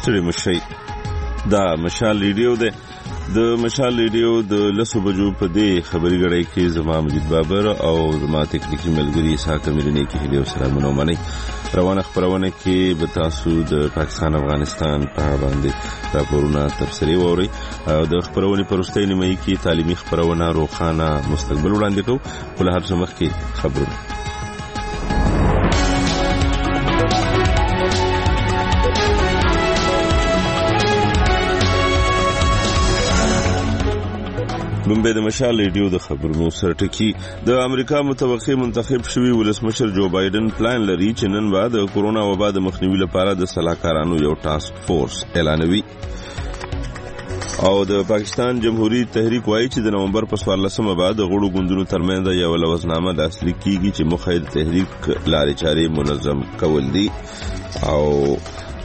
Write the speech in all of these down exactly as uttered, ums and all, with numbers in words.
ستړي مشي. دا مشال ریډیو ده. د مشال ریډیو د لسو بجو په دې خبري غړی کې زما مجید بابر او زما تکنیکی ملګری اسحاق امیرنی کې هلیو سلامونه ومنئ. روانه خبرونه کې به تاسو د پاکستان افغانستان په باندې راپورونه تبصرې واورئ او د خبرونې په وروستۍ نیمایي کې تعلیمي خبرونه روښانه مستقبل وړاندې کوو. خو له هر څه مخکې خبرونه. لومبه د مشال ریډیو د خبرونو سرټکی. د امریکا متوقع منتخب شوی ولسمشر جو بایدن پلان لري چې نن بعد د کورونا وبا د مخنیوي لپاره د سلاکارانو یو ټاسک فورس اعلانوي. او د پاکستان جمهوریت تحریک وایي چې د نومبر په څوارلسمه بعد د غړو ګوندونو ترمنځ یو لوزنامه لاسلیک کیږي چې مخه د تحریک لارې چارې منظم کول دي. او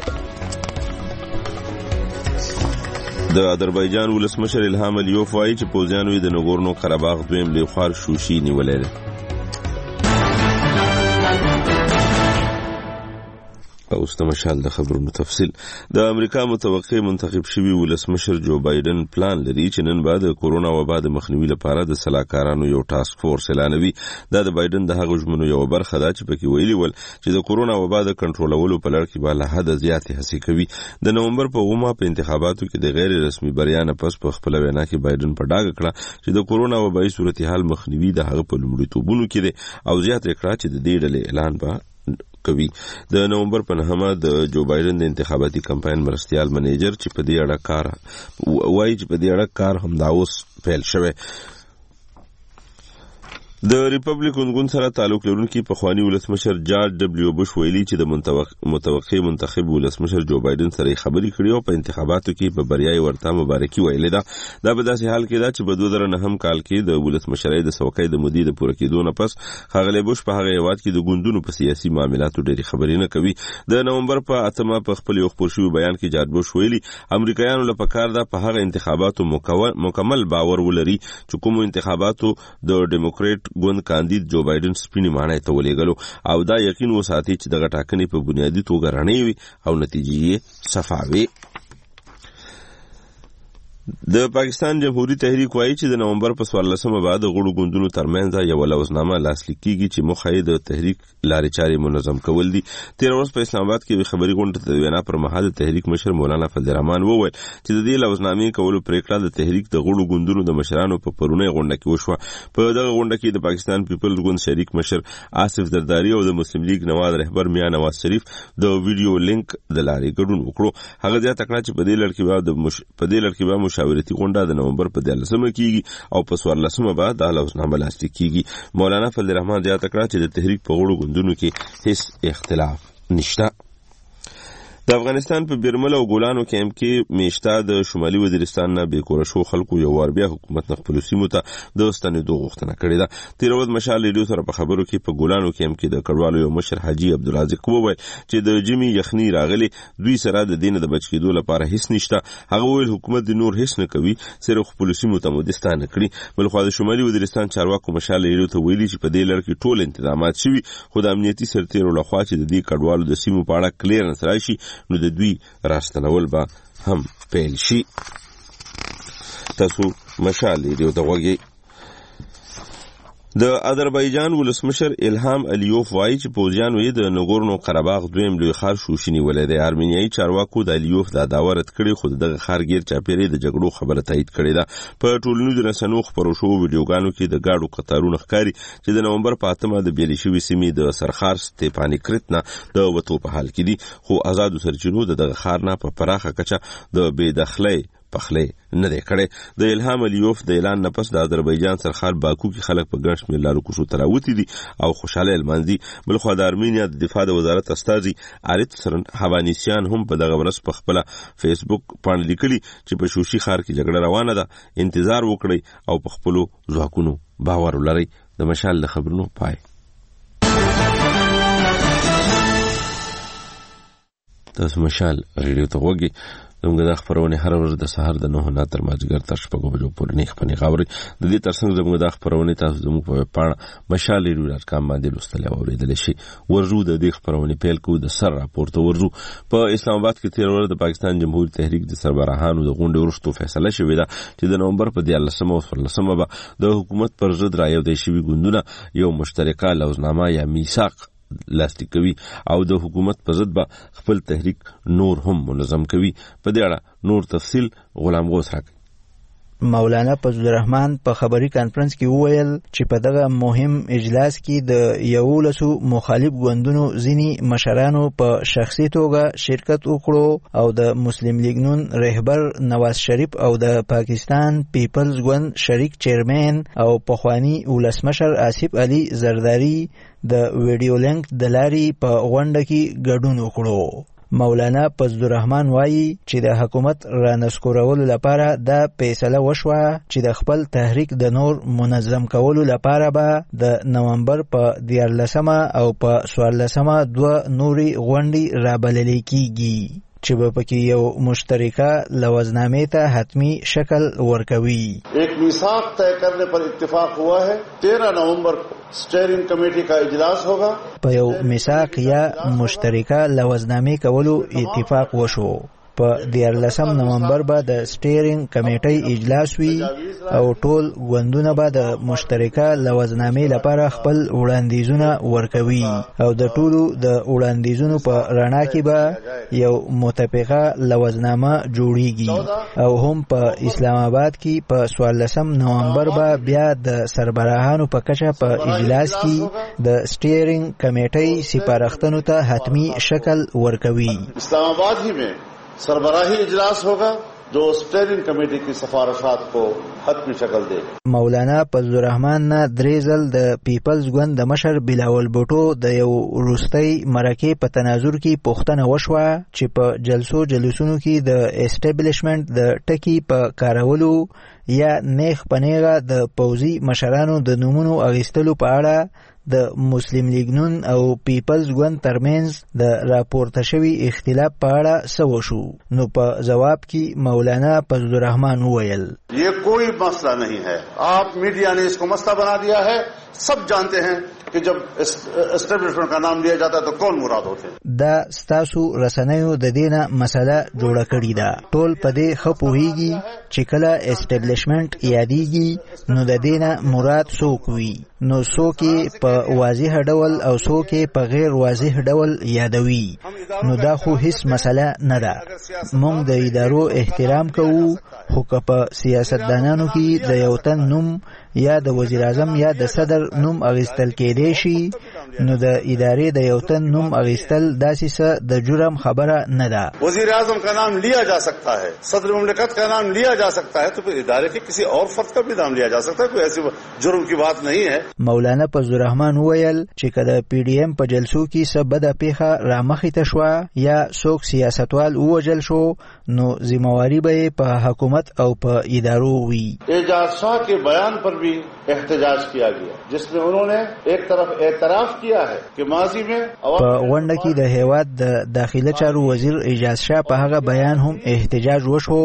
د آذربایجان ولسمشر الهام الیوف وایي چې پوځیانو د نګورنو قرهباغ دویم لوی خوار شوشي نیولې ده. اوس د مشال د خبرونو تفصیل. د امریکا متوقع منتخب شوی ولسمشر جو بایدن پلان لري چې نن بعد د کورونا وبا د مخنیوي لپاره د سلاکارانو یو ټاسک فورس اعلانوي. دا د بایدن د هغه ژمنو یو برخه ده چې پکې ویلي ول چې د کورونا وبا د کنټرولولو په لړ کې به له حده زیاتې هڅې کوي. د نومبر په اومه په انتخاباتو کې د غیر رسمي بریا نه پس په خپل وینا کې بایدن په ډاګه کړه چې د کورونا وبایي صورتحال مخنیوي د هغه په لومړیتوبونو کې دی او زیاته کړه چې د دې ډلې اعلان به کوي. د نومبر په نهمه د جو بایدن د انتخاباتي کمپاین مرستيال منیجر چې په دې اړه کار وایي چې په دې اړه کار همدا اوس پیل شوی. د ریپبلیکن ګوند سره تعلق لرونکي پخوانی ولسمشر جارج ډبلیو بوش ویلي چې د متوقع منتخب ولسمشر جو بایدن سره خبرې کړې او په انتخاباتو کې په بریاي ورته مبارکي ویلې ده. دا په داسې حال کې ده چې په دوه زره نهم کال کې د ولسمشرۍ د څوکۍ د مدیر پوره کېدو نه پس ښاغلی بوش په هغه هیواد کې د ګوندونو په سیاسي معاملاتو ډېرې خبرې نه کوي. د نومبر په اتمه په خپل یو خپور شوي بیان کې جارج بوش ویلي امریکایانو له پکار ده په هغه انتخاباتو مکمل باور ولري چې کوم انتخاباتو د ډیموکریټ ګوند کاندید جو بایدن سپینې ماڼۍ ته ولېږلو او دا یقین وساتي چې دغه ټاکنې په بنیادي توګه رڼې وي او نتیجې یې صفا وي. د پاکستان جمهوریت تحریک وایي چې د نومبر په څوارلسمه بعد د غړو ګوندونو ترمنځ یو لوزنامه لاسلیک کیږي چې مخه یې د تحریک لارې چارې منظم کول دي. تیر ورځ په اسلام آباد کې خبري غونډه ته وینا پر مهال د تحریک مشر مولانا فضل الرحمن وویل چې د دې لوزنامې کولو پریکړه د تحریک د غړو ګوندونو د مشرانو په پرونی غونډه کې وشوه. په دغه غونډه کې د پاکستان پیپلز ګوند شریک مشر آصف زرداری او د مسلم لیگ نواز رهبر میاں نواز شریف د ویډیو لینک د لارې ګډون وکړو. هغه ځکه تکړه چې په دې لړ کې به د مش... په دې لړ کې به مشاورتي غونډه د نومبر په دیارلسمه کېږي او په څوارلسمه بعد د لوزنامه لاسلیک کېږي. مولانا فضل الرحمن زیاته کړه چې د تحریک په غړو ګوندونو کې هیڅ اختلاف نشته. د افغانستان په بیرمل او ګولانو کیمپ کې میشته د شمالي وزیرستان نه بیکوره شو خلکو یو وار بیا حکومت نه خپل سیمو ته د ستنېدو غوښتنه کړې ده. تیر ورځ مشال ریډیو سره په خبرو کې په ګولانو کیمپ کې د کډوالو یو مشر حاجی عبدالرازق وویل چې د جمی یخني راغلي دوی سره د دین د بچ کېدو لپاره هیڅ نشته. هغه ویل حکومت د نور هیڅ نه کوي صرف خپل سیمو ته مودستان کړي. بلخو د شمالي وزیرستان چارواکو مشال ریډیو ته ویلي چې په دې لړ کې ټول تنظیمات شوي خو د امنیتي سرتیرو لخوا چې د دې کډوالو د سیمو په اړه کلیرنس راشي نو د دوی راستنول به هم پیل شي. تاسو مشال ریډیو ته غوږی. د آذربایجان ولسمشر الهام الیوف وایي چې پوځیانو یې د نګورنو قرهباغ دویم لوی ښار شوشي نیولی دی. ارمینیایي چارواکو د الیوف دا دعوه رد کړې خو دغه ښار ګیر چاپیرې د جګړو خبره تایید کړې ده. په ټولنیزو رسنیو خپرو شوو ویډیوګانو کې د ګاډو قطارونه ښکاري چې د نومبر په اتمه د بیلې شوې سیمې د سرخار ستیپانیکرت نه د وتو په حال کې دي خو آزادو سرچینو د دغه ښار نه په پراخه کچه د بېدخلۍ پخلی نه دی کړی. د الهام الیوف د اعلان نه پس د آذربایجان سرخار باکو کې خلک په ګڼ شمېر لارو کوڅو ته راوتي دي او خوشحالۍ لمانځي. بلخوا د ارمینیا د دفاع د وزارت استازي آریت هوانیسیان هم په دغه ورځ په خپله فیسبوک پاڼه لیکلي چې په شوشي ښار کې جګړه روانه ده، انتظار وکړئ او په خپلو ځواکونو باور ولرئ. د مشال د خبرونو پای. تاسو مشال ریډیو ته غوږی. زموږ د خبرونه هر ورځ د سهار د نه نه تر مازیګر تر شپږو بجو پورې نه خپنی خبري د دې ترڅنګ زموږ د خبرونه تاسو زموږ په پاڼه مشال ریډیو ډاٹ کام باندې لوستل او اوریدل شي. ورجو د دې خبرونه پیل کو د سر راپورته ورجو په اسلام آباد کې تیر ورځ د پاکستان جمهوریت تحریک د سربراهانو د غونډې وروسته فیصله شوې ده چې د نومبر په دیارلسمه او څوارلسمه به د حکومت پر ضد رايو د شوي ګوندونه یو مشترکه لوزنامه یا میثاق لاسلیک کوي او د حکومت په ضد به خپل تحریک نور هم منظم کوي. په دې اړه نور تفصیل غلام غوث راکړي. مولانا فضل الرحمن په خبري کانفرنس کې وویل چې په دغه مهم اجلاس کې د یولسو مخالف ګوندونو ځینی مشرانو په شخصي توګه شرکت وکړو او د مسلم لیگ نون رهبر نواز شریف او د پاکستان پیپلز ګوند شریک چیرمن او پخوانی ولسمشر آصف علي زرداری د ویډیو لینک د لاري په غونډه کې ګډون وکړو. مولانا فضل الرحمن وایي چې د حکومت رانسکورولو لپاره دا فیصله وشوه چې د خپل تحریک د نور منظم کولو لپاره به د نومبر په دیارلسمه او په څوارلسمه دوه نوري غونډې رابلل کیږي چې به پکې یو مشترکه لوزنامه ته حتمی شکل ورکوي. ایک میثاق طے کرنے پر اتفاق ہوا ہے. तेरह नवंबर steering committee का इजलास होगा. په یو میثاق یا مشترکه لوزنامه کولو اتفاق وشو. په دیارلسم نومبر به د سټیرینګ کمیټې اجلاس وي او ټول ګوندونه به د مشترکه لوزنامې لپاره خپل وړاندیزونه ورکوي او د ټولو د وړاندیزونو په رڼا کې به یو متفقه لوزنامه جوړیږي او هم په اسلام آباد کې په څوارلسم نومبر به بیا د سربراهانو په کچه په اجلاس کې د سټیرینګ کمیټې سپارښتنو ته حتمی شکل ورکوي. اسلام آباد ही में सरबराही इजलास होगा जो स्टीयरिंग कमेटी की सिफारिशात को حتمی شکل देगा. مولانا فضل الرحمن نه دریزل د پیپلز ګوند د مشر بلاول بوټو د یو وروستۍ مرکه په تناظر کې پوښتنه وشوه چې په جلسو جلوسونو کې د اسټابلیشمنت د ټکی په کارولو یا نیخ پنیغه د پوزي مشرانو د نومونو اغیستلو په اړه د مسلم لیگ نون او پیپلز ګوند ترمنځ د راپورته شوی اختلاف په اړه څه وشو. نو په جواب کې مولانا فضل الرحمن وویل یہ کوئی مسئلہ نہیں ہے. آپ میڈیا نے اس کو مسئلہ بنا دیا ہے. سب جانتے ہیں کہ جب اسٹیبلشمنٹ کا نام لیا جاتا ہے تو کون مراد ہوتے ہیں. دا ستاسو رسنیو د دینه مسله جوړه کړې ده. ټول په دې ښه پوهیږي چې کله اسټیبلشمنٹ یادیږي نو د دینه مراد څوک وي. نو څوک په واضح ډول او څوک په غیر واضح ډول یادوي. نو دا خو هیڅ مسله نه ده. موږ د ادارو احترام کوو خو که په سیاستدانانو کې د یو تن نوم یا د وزیر اعظم یا د صدر نوم اغیستل کېدی شي نو د ادارې د یو تن نوم اغیستل داسې څه د جرم خبره نه ده. وزیر اعظم کا نام لیا جا سکتا ہے, صدر مملکت کا نام لیا جا سکتا ہے, تو پھر ادارے کے کسی اور فرد کا بھی نام لیا جا سکتا ہے. کوئی ایسی جرم کی بات نہیں ہے. مولانا فضل الرحمن وویل چې کله پی ډی ایم په جلسو کې څه بده پیښه رامخې ته شوه یا څوک سیاستوال ووژل شو نو ذمہواری به په حکومت او په ادارو وي. اعجاز شاہ کے بیان پر بھی احتجاج کیا گیا جس میں انہوں نے ایک طرف اعتراف کیا ہے کہ ماضی میں په غونډه کې د هیواد د داخله چارو وزیر اعجاز شاه په هغه بیان هم احتجاج وشو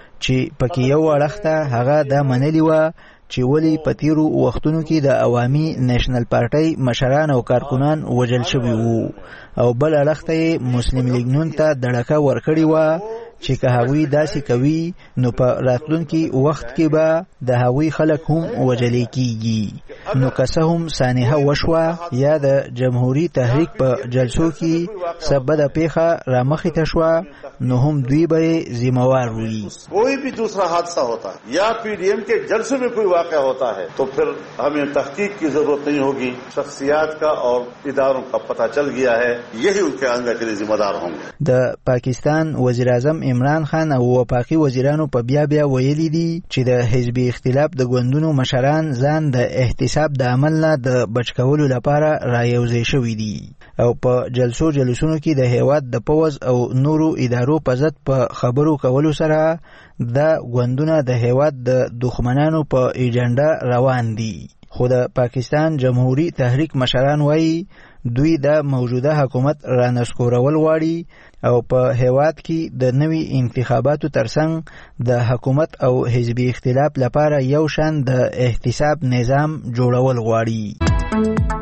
چې پکې یو اړخته هغه دا منلی و چې ولی په تیرو وختونو کې د عوامي نېشنل پارټۍ مشران او کارکنان وژل شوي وو او بل اړخته مسلم لیگ نون ته دړکه ورکړې وه چې که هغوی داسې کوي نو په راتلونکي وخت کې به د هغوی خلک هم وژلې کیږي. نو که څه هم سانحه وشوه یا د جمهوری تحریک په جلسو کې څه بده پیښه رامخې ته شوه نو هم دوی به ذمہوار وي. کوئی بھی دوسرا حادثہ ہوتا ہے یا پی ڈی ایم کے جلسے میں کوئی واقعہ ہوتا ہے تو پھر ہمیں تحقیق کی ضرورت نہیں ہوگی. شخصیات کا اور اداروں کا پتہ چل گیا ہے, یہی ان کے آئندہ کے لیے ذمہ دار ہوں گے. د پاکستان وزیر اعظم عمران خان او وفاقي وزیرانو په بیا بیا ویلي دي چې د حزبي اختلاف د ګوندونو مشران ځان د احتساب د عمل نه د بچ کولو لپاره رايوځای شوي دي او په جلسو جلسونو کې د هیواد د پوز او نورو ادارو په ضد په خبرو کولو سره د ګوندونه د هیواد د دښمنانو په ایجنډا روان دي. خو د پاکستان جمهوری تحریک مشران وایي دوی د موجوده حکومت رانسکورول غواړي او په هیواد کې د نوي انتخاباتو ترڅنګ د حکومت او حزبي اختلاف لپاره یو شان د احتساب نظام جوړول غواړي.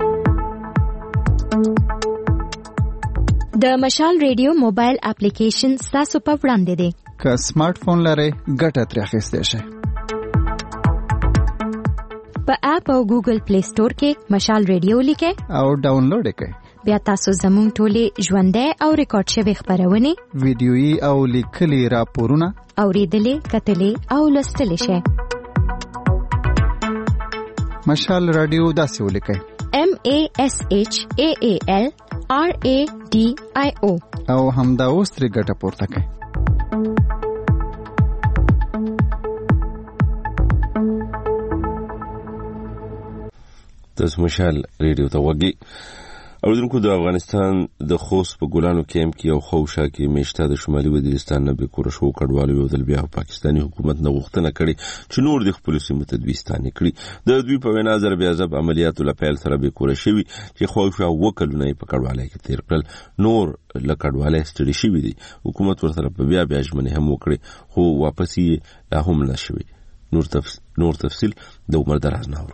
د مشال ریډیو موبایل اپلیکیشن ستاسو په وړاندې دی. که سمارټ فون لرئ ګټه ترې اخیستی شئ. په اپ او ګوګل پلی سٹور کې مشال ریډیو لیکئ او ډاونلوډ یې کړئ. بیا تاسو زموږ ټولې ژوندۍ او ریکارډ شوې خپرونې، ویډیويي او لیکلي راپورونه اورېدلې، کتلې او لوستلی شئ. مشال رادیو داسې ولیکئ: M A S H A A L R A D I O او همدا اوس ترې ګټه پورته کړئ. تاسو مشال ریډیو ته وګورئ. اوریدونکو، د افغانستان د خوست په ګلانو کیمپ کې او خوشا کې میشته د شمالي وزیرستان نه به کور شو کډوالو یو ځل بیا پاکستاني حکومت نه غوښتنه کړې چې نور د خپل سیمو تدبیستاني کړي. د دوی په وینا ضرب عذاب عملیاتو لپاره سره به کور شوی چې خوشا وکړونه په کډوالۍ کې تیر کړل. نور له کډوالۍ ستړي شوی دي. حکومت ورسره په بیا بیا ژمنه هم وکړي خو واپس یې لا هم نشوي. نور تفصیل نور تفصیل د عمر دراز ناور.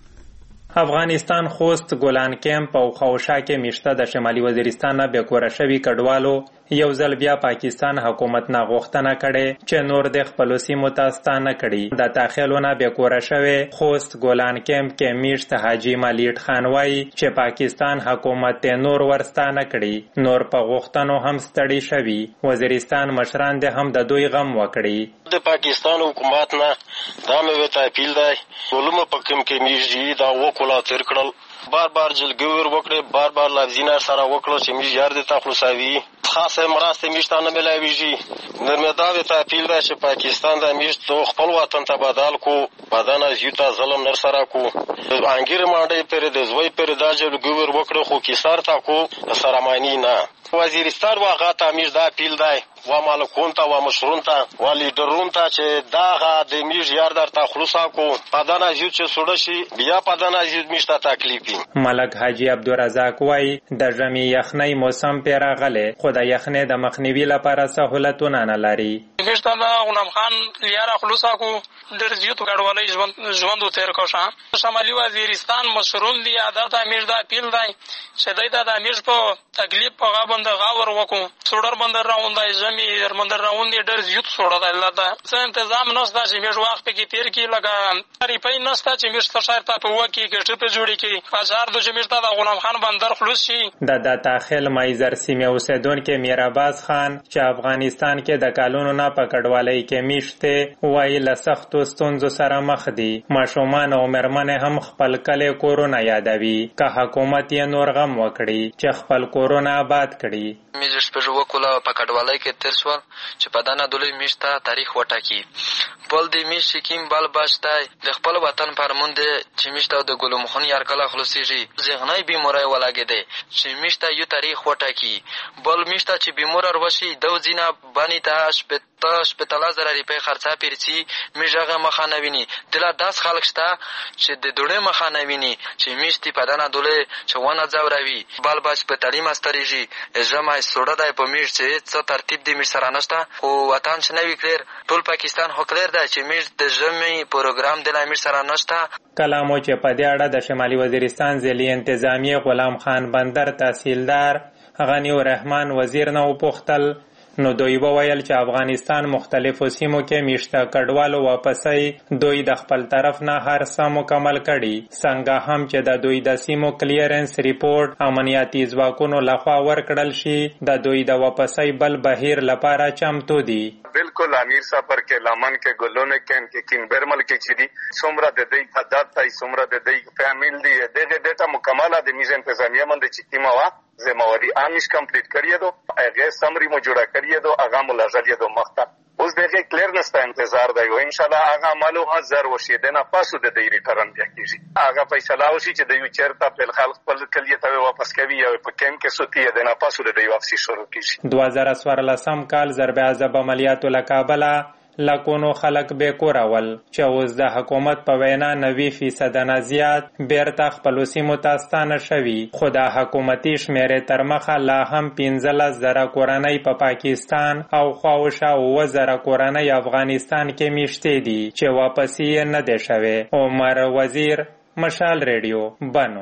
افغانستان خوست ګلان کیمپ او خوشا کې میشته د شمالي وزیرستان نه بیکوره شوی کډوالو یو ځل بیا پاکستان حکومت نه غوښتنه کړې چې نور د خپل سیمو ته ستانه کړي. د داخلونه بیکوره شوی خوست ګلان کیمپ کې میشته حاجی مالیټ خان وایي چې پاکستان حکومت ته نور ورستانه کړي. نور په غوښتنو هم ستړي شوي. وزیرستان مشران د هم د دوی غم وکړي. د پاکستان حکومت نه دا مې ته اپیل دی ولوم په کوم کې میږي دا وکولا تر کړل بار بار جلګور وکړي بار بار لفظینا سره وکړو چې میږي یار د تخلصاوي خاصه مراسته میشتانه ملاویږي. نرمدا ته اپیل دی چې پاکستان د میشت خپل وطن ته بدل کو بدن از یوتا ظلم نر سره کو انګیر مانډې پر د زوی پر دا جلګور وکړو خو کی سر تا کو سره معنی نه. وزیرستان واغه ته میش دا اپیل دی و مالکون ته و مشرون ته و لیډرون ته چې داغه د میش یار در تخلصا کو بدن از یوت چې سوډ شي بیا بدن از یوت میشته تکلیفي. ملک حاجی عبدالرزاق وای د ژمي یخنۍ موسم پیراغله خو د یخنۍ د مخنیوي لپاره سہولتونه نه لري. میشته دا غلام خان یار خلصا کو ډېر زیات کډوالۍ ژوند ژوند تیر کوشه. شمالي وزیرستان مشرون دی عادت امیر دا اپیل دی چې دای دا امیر په تکلیف په غابند غاور وکړو سوډر بندر راوندای زمي درمندر راوندې ډېر زیات سوډه دی الله ته څه تنظیم نشته چې میش وخت کې تیر کی لګا ری په نشته چې میش شهر ته په وکی کې ټپ جوړی کی بازار د جمیشته د غلام خان بندر خلوص شي. د د داخل مایزر سیمه اوسیدونکو میراباز خان چې افغانستان کې د کالونو نه پکړوالۍ کې میشته وایي له سختو ستونزو سره مخ دي. ماشومان او مرمنې هم خپل کله کورونا یادوي که حکومت یې نور غم وکړي چې خپل کورونا آباد کړي. میزش په وکولا پکړوالۍ کې تیر شو چې په دانه دولي میشته تاریخ وټاکی بل دی میش کیم بل باشتای د خپل وطن پرمنده چې میشته د ګلو مخون یار کله خلاصيږي ذهنای بیمورای ولاګیده چې میشته یو تاریخ وټاکی بل میشته چې بیمور وروشي د زینا بانی ته شپه شپه زره ریپې خرڅه پیرسي میژغه مخانویني دلا داس خلک شته چې د دوړې مخانویني چې میشتي په دانه دولي چې ونه ځوروي بل باش په تعلیم استریږي زما سوډه دای په میش چې څه ترتیب دی میش سره نشته او وطن چې نوی کړر ټول پاکستان هو کړر دا چې میش د ژمي پروګرام د میش سره نشته. کلامو چې په دې اړه د شمالي وزیرستان ځلي انتظامیه غلام خان بندر تحصیلدار غنی الرحمن وزیر نه وپوښتل نو دوی وویل چې افغانستان مختلفو سیمو کې میشته کډوالو واپسې دوی د خپل طرف نه هر څه مکمل کړي څنګه هم چې د دوی د سیمو کلیرنس ریپورت امنیتي ځواکونو لخوا ورکړل شي د دوی د واپسې بل بهیر لپاره چمتو دي. بالکل امیر صاحب پر کې لمن کې ګلونه کې کې کین برمل کې چې دي څومره د دې تعداد تای څومره د دې فامیل دي د ډیټا مکمله د میز انتظامیه باندې چې کیما وا زمواري آمیش کمپلیټ کړی دو هغه سمري مو جوړه کړی دو هغه ملازمه دو مخته اوس دغه کلیرنس ته انتظار دی او ان شاء الله هغه عملو هزار وشي دنه پاسو د دې ریټرن بیا کیږي هغه فیصله وشي چې د یو چیرته په خلک خپل کلیه ته واپس کوي او په کم کې سوتي دنه پاسو د دې واپسی شروع کیږي. دوه زره څوارلسم کال ضرب عذاب عملیاتو لکابلا لکونو خلک بې کوره ول چې اوس د حکومت په وینا نوي فیصده نه زیات بیرته خپلو سیمو ته ستانه شوي، خو د حکومتي شمیرې تر مخه لا هم پنځلس زره کورنۍ په پاکستان او خواوشا اووه زره کورنۍ افغانستان کې میشتې دي چې واپس یې نه دی شوی. عمر وزیر، مشال ریډیو، بنو.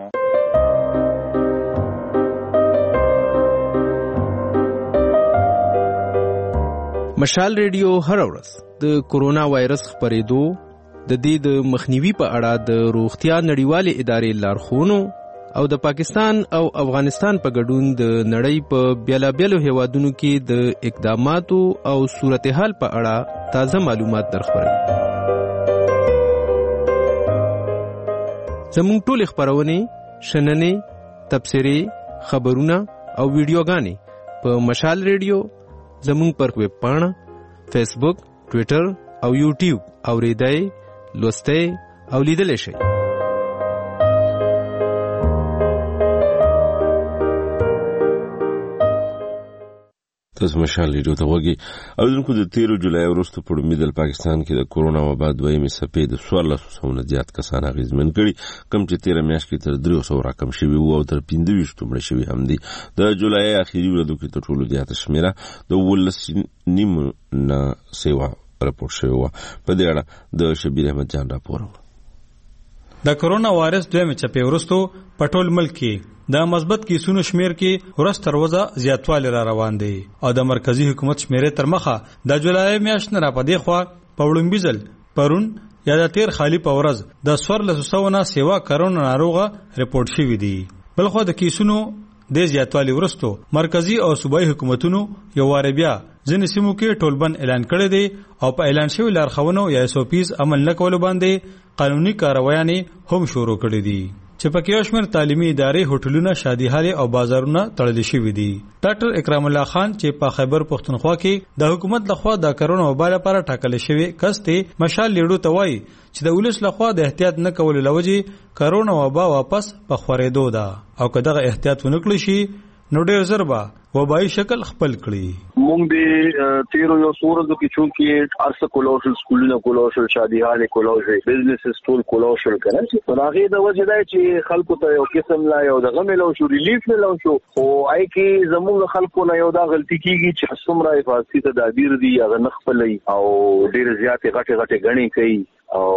مشال ریډیو هر ورځ د کورونا وایرس خپرېدو، د دې د مخنیوي په اړه د روغتیا نړیوالې ادارې لارښوونو او د پاکستان او افغانستان په ګډون د نړۍ په بیلابیلو هیوادونو کې د اقداماتو او صورتحال په اړه تازه معلومات درخبروي. زموږ ټولې خپرونې، شننې، تبصرې، خبرونه او ویډیوګانې په مشال ریډیو زموږ پر ویب پاڼه، فیسبوک، ټویټر او یوټیوب اوریدای، لوستای او لیدلی شئ. تاسو مشال ریډیو ته وګورئ. او دغه د تیرو جولای وروسته په لومړي پاکستان کې د کورونا وبا دویمې څپې د څوارلسو سوو نه زیات کسان اغېزمن کړي، کوم چې تیره میاشت کې تر درې سوو راکم شوي وو او تر پنځه ویشتو مړه شوي هم دي. د جولای اخري ورځو کې تر ټولو زیاته شمېره د اوولس نیمو نه سوه راپورټ شوې وه. په دې اړه د شبیر احمد جان راپور. د کورونا وایرس دویمې څپې وروسته په ټول ملک کې د مثبت کیسونو شمیر کې ورځ تر ورځې زیاتوالی را روان دی او د مرکزی حکومت شمیرې تر مخه د جولای میاشت نه را پدې خوا په وړاندې ځل پرون یا د تیر خالی په ورځ د څوارلسو سوو نه سیوا کرونا ناروغه ریپورټ شوی دی. بلخو د کیسونو د زیاتوالی وروسته مرکزی او صوبایي حکومتونو یو واره بیا ځینې سیمو کې ټولبند اعلان کړی دی او په اعلان شوی لارښوونو یا ایس او پیز عمل نه کولو باندې قانوني کاروایانې هم شروع کړي دي چې پکې یو شمېر تعلیمي ادارې، هوټلونه، شادیهالې او بازارونه تړل شوي دي. ډاکټر اکرام الله خان چې په خیبر پښتونخوا کې د حکومت لخوا د کرونا وبا لپاره ټاکل شوی کس دی، مشال لیډو ته وایي چې د ولس لخوا د احتیاط نه کولو له وجې کرونا وبا واپس په خورېدو ده او که دغه احتیاط ونه کړی شي نو ډېر ژر به وبایي شکل خپل کړي. مونږ د تیرو یو څو ورځو کې چونکې ارسه کولای شو، سکولونه کولای شو، شادیهالې کولای شو، بزنسز ټول کولای شو کنه چې په هغې د وجې دی چې خلکو ته یو قسم لا یو دغه میلو شو، ریلیف میلو شو. خو آی کې زموږ خلکو نه یو دا غلطي کېږي چې څومره حفاظتي تدابیر دي هغه نه خپلوي او ډېرې زیاتې غټې غټې ګڼې کوي او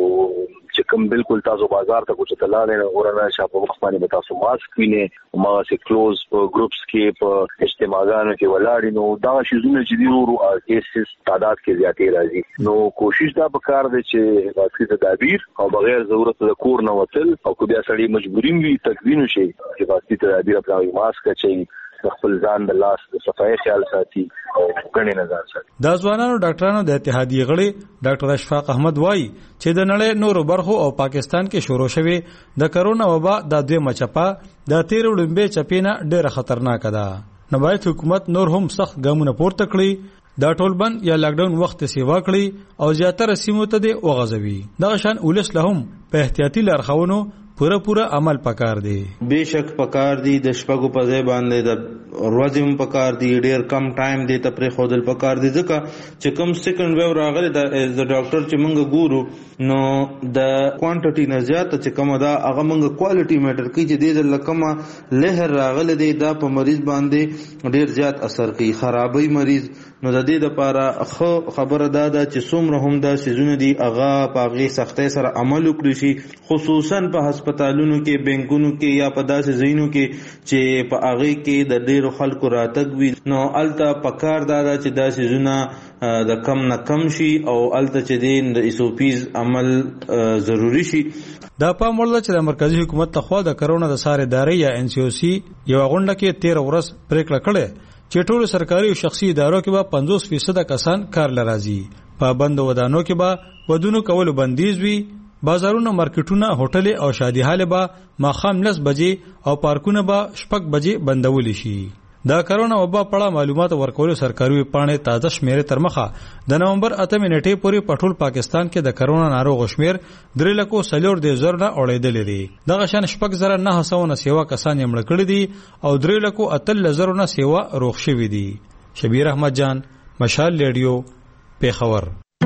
چې کوم بالکل تاسو بازار ته کوڅه ته لاړئ نو غوره نه په وخت باندې به تاسو ماسک وینئ، هماغسې کلوز په ګروپس کې په اجتماعګانو کې ولاړې نو دغه شیزونه چې دي ورو کیسز تعداد کې زیاتې راځي. نو کوشش دا پکار دی چې حفاظتي تدابیر او بغیر ضرورت د کور نه وتل او که بیا سړی مجبوري وي تکوین شي حفاظتي تدابیر اپناوي، ماسک اچوي، خپل ځان د لاس د صفایي خیال ساتي او ګڼې نه ځان ساتي. د ځوانانو ډاکټرانو د اتحادیې غړي ډاکټر اشفاق احمد وایي چې د نړۍ نورو برخو او پاکستان کې شروع شوی د کرونا وبا د دویمه چپه د تیرو لومبۍ چپې نه ډېره خطرناکه ده. نو باید حکومت نور هم سخت ګامونه پورته کړي، دا ټولبند یا لاکډاون وخت سیوا کړي او زیاتره سیمو ته دې وغځوي. دغه شان ولس له هم په احتیاطي لارښوونو پورا پورا عمل پکار دی. بیشک پکار دی د شپږو په ځای باندې د ورځې هم پکار دی، ډیر کم ټایم دی ته پرې خودل پکار دی ځکه چې کم سیکنډ ویو راغلی د ډاکټر چې موږ ګورو نو د کوانټیټي نه زیاته چې کومه ده هغه موږ کوالټي میټر کوي چې دې د لکمه لهر راغلی دی دا په مریض باندې ډیر زیات اثر کوي، خرابوي مریض. نو د دې لپاره خو خبره دا ده چې څومره هم دا سیزونه دي هغه په هغې سختۍ سره عمل وکړي شي، خصوصا په هسپتالونو کې، بینکونو کې یا په داسې ځایونو کې چې په هغې کې د ډېرو خلکو راتګ وي. نو هلته پکار دا ده چې دا سیزونه د کم نه کم شي او هلته چې دی د ایسوپیز عمل ضروري شي. دا پام وړ ده چې د مرکزي حکومت لخوا د کرونا د څار ادارې یا ان سی او سی یوه غونډه کې تېره ورځ پرېکړه کړې چې ټولو سرکاري او شخصي ادارو کې به پنځوس فیصده کسان کار له راځي. په بندو ودانو کې به ودونو کولو بندیز وي، بازارونه، مارکیټونه، هوټلې او شادیهالې به ماښام لس بجې او پارکونه به شپږ بجې بندولی شي. د کرونا وبا په اړه معلومات ورکولو سرکاري پاڼې تازه شمیرې تر مخه د نومبر اتمې نیټې پورې په ټول پاکستان کې د کرونا ناروغو شمیر درې لکو څلور دېرش زره نه اوړېدلی دی. دغه شان شپږ زره نهه سوه نه سیوا کسان یې مړه کړي دي او درې لکو اتلس زرو نه سیوا روغ شوي دي. شبیر احمد جان، مشال ریډیو، پیښور.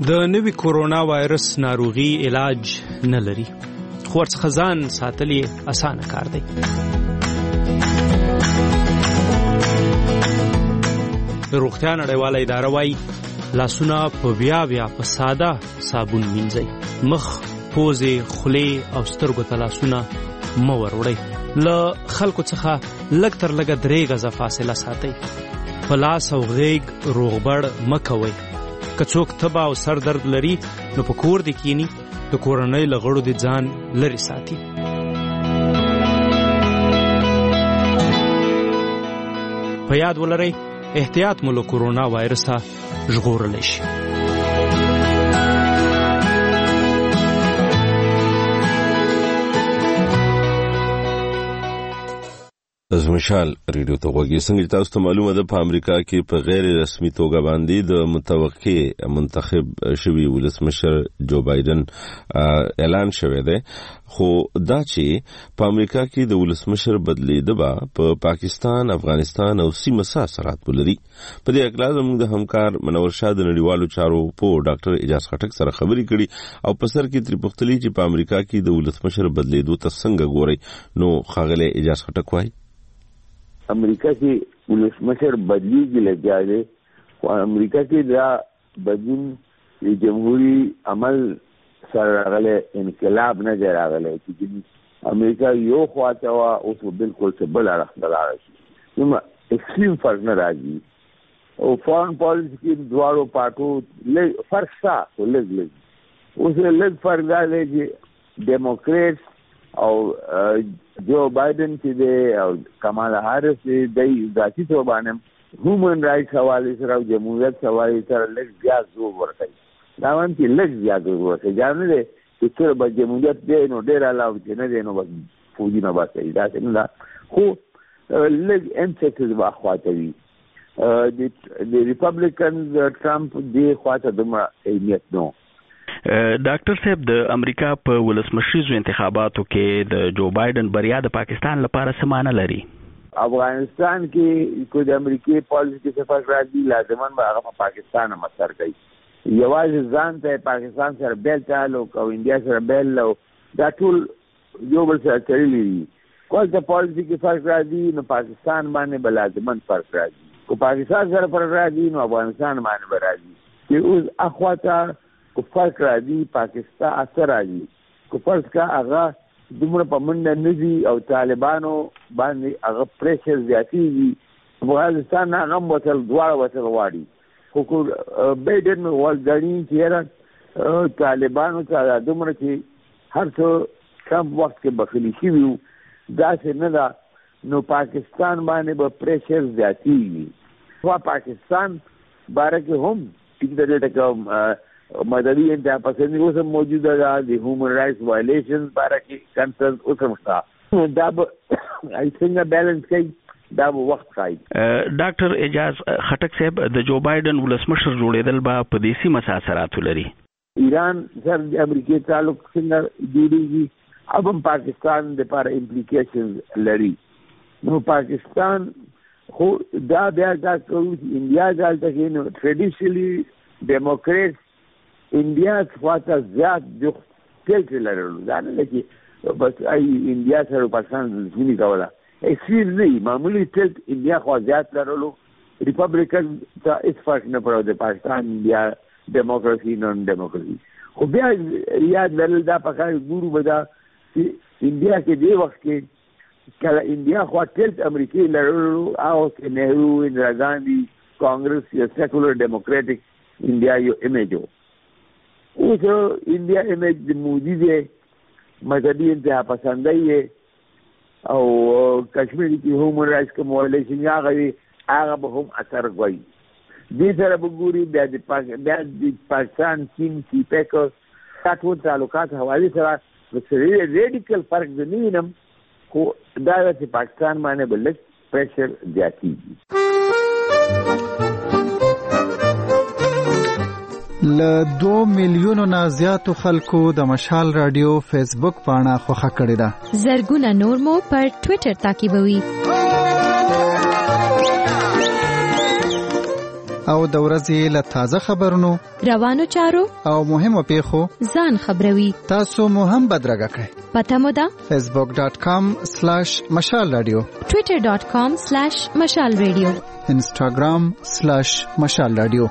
د نوي کورونا وایرس ناروغي علاج نه لري، خو ورڅخه ځان ساتل یې اسانه کار دی. د روغتیا نړیواله اداره وایي لاسونه په بیا بیا په ساده صابون مینځئ. مخ، پوزې، خولې او سترګو ته لاسونه مه وروړئ. له خلکو څخه لږ تر لږه درې غزه فاصله ساتئ. په لاس او غیږ روغبړ مه کوئ. که څوک تبه او سر درد لري نو په کور دې کینی، د کورنۍ له غړو دې ځان لرې ساتي. په یاد ولرئ احتیاط مو له کورونا وایرسه ژغورلی شي. از مشال ریډیو ته غوږی. څنګه تاسو ته معلومه ده په امریکا کې په غیر رسمي توګه باندې د متوقع منتخب شوی ولسمشر جو بایدن اعلان شوی دی، خو دا چې په امریکا کې د ولسمشر بدلیده به په پاکستان، افغانستان او سیمه سره اثرات ولري. په دې اړه زموږ د همکار منور شاه د نړیوالو چارو په ډاکټر اعجاز خټک سره خبرې کړي او په سر کې تری پختلی چې په امریکا کې د ولسمشر بدلیدو ته څنګه ګوري. نو خاغله اعجاز خټک وایي امریکا کې ولسمشر بدلیږي لګیاله، خو امریکا کې دا بدلون د جمهوریت عمل سره راغله، انقلاب نه راغله چې امریکا یو خواته وا اوس بالکل څه بل راغلی. نو ایکستریم فرق نه راځي او فارن پالیسی کې دواړو پارټو فرق شته، خو لږ لږ اوس لږ فرق دا دی چې ډیموکریټ او جو بایدن چې دی او کمالا هارس دی د ذاتي توبانه هیومن رائټس حواله سره او جمهوریت حواله سره لږ زیات زور ورکړي. دا وایي چې لږ زیات زور ورکړي، دا نه دی چې څه به جمهوریت دی نو ډېر علاوه چې نه دی نو بس فوجي نه باسي، دا څنګه ده. خو لږ امسیسز واخواته وي د ریپبلیکن ټرمپ دی خواته دومره اهمیت نو. ډاکټر صاحب د امریکا په ولسمشریزو انتخاباتو کې د جو بایدن بریا د پاکستان لپاره څه معنی لري؟ افغانستان کې کو د امریکای پالیسي څخه راځي لازمان به هغه پاکستان هم اثر کوي. یوازې ځان ته پاکستان سره بیل تعلق او انډیا سره بیل او دا ټول یو بل سره تړلي دي. کله چې پالیسي کې فرق راځي نو پاکستان باندې به لازمان فرق راځي، کو پاکستان سره فرق راځي نو افغانستان باندې به راځي. چې اوس اخواته کو فرق راځي پاکستان اثر راځي، کو فرق کا هغه دومره په منډه نزي او طالبانو باندې هغه پریشر زیاتېږي. افغانستان هغه وصل دواړه وصل واړي، خو بایدن ولګړي چې طالبانو ته دومره چې هر څه کم وخت کې بخلي شي وي دا څه نه ده، نو پاکستان باندې به پریشر زیاتېږي. خو پاکستان باره کې هم ټیک د دې ټکو مدني انتها پسندي اوس هم موجوده ده، د هیومن رائټس وایلیشنز باره کې کنسرن اوس هم شته. دا به آی څنګه بیلنس کوي دا به وخت ښایي. ډاکټر اعجاز خټک صاحب د جو بایدن ولسمشر جوړېدل به په دې سیمه څه اثرات ولري؟ ایران سره د امریکای تعلق څنګه جوړېږي अब हम पाकिस्तान लپاره implications لري. نو پاکستان خو دا بیا دا کوي چې انډیا دلته کې نو ټریډیشنلی ډیموکریټ انډیا خواته زیات جو ټیلټ لرلو، دا نه چې بس ای انډیا سره پاکستان ځینی کوله ایکسیل نه معمولی ټیلټ انډیا خو زیات لرلو. ریپبلیکن ته هیڅ فرق نه پرو د پاکستان انډیا ډیموکراسي نون ډیموکراسي. خو بیا یاد لرل دا پکای ګورو بدا انډیا کې دی وخت کې کله انډیا خو ټیلټ امریکای لرلو او کې نهرو، اندرا ګاندھی، کانګرس یا سیکولر ډیموکریټک انډیا یو ایمیج و. اوس انډیا ایمیج د مودي دی مذهبي انتها پسندۍ او کشمیر کې هیومن رائټس کوم وایلیشن هغه هغه به هم اثر کوي. دې سره به ګوري بیا د پاکستان چین سی پیک ټول تعلقات حواله سره سره ریډیکل فرق دی نیم، خو دا چې پاکستان باندې بل پریشر زیاتېږي. ل دو میلیونو نه زیاتو خلکو د مشال رادیو فیسبوک پاڼه خوښه کړې ده. زرګونه نور مو پر ټوئیټر تعقیبوي. او د ورځې له تازه خبرونو روانو چارو او مهمو پیښو ځان خبروي. تاسو مو هم بدرګه کړئ. پته مو ده فیسبوک ډاٹ کام سلیش مشال رادیو، ټویټر ډاٹ کام سلیش مشال رادیو، انسټاګرام سلیش مشال رادیو.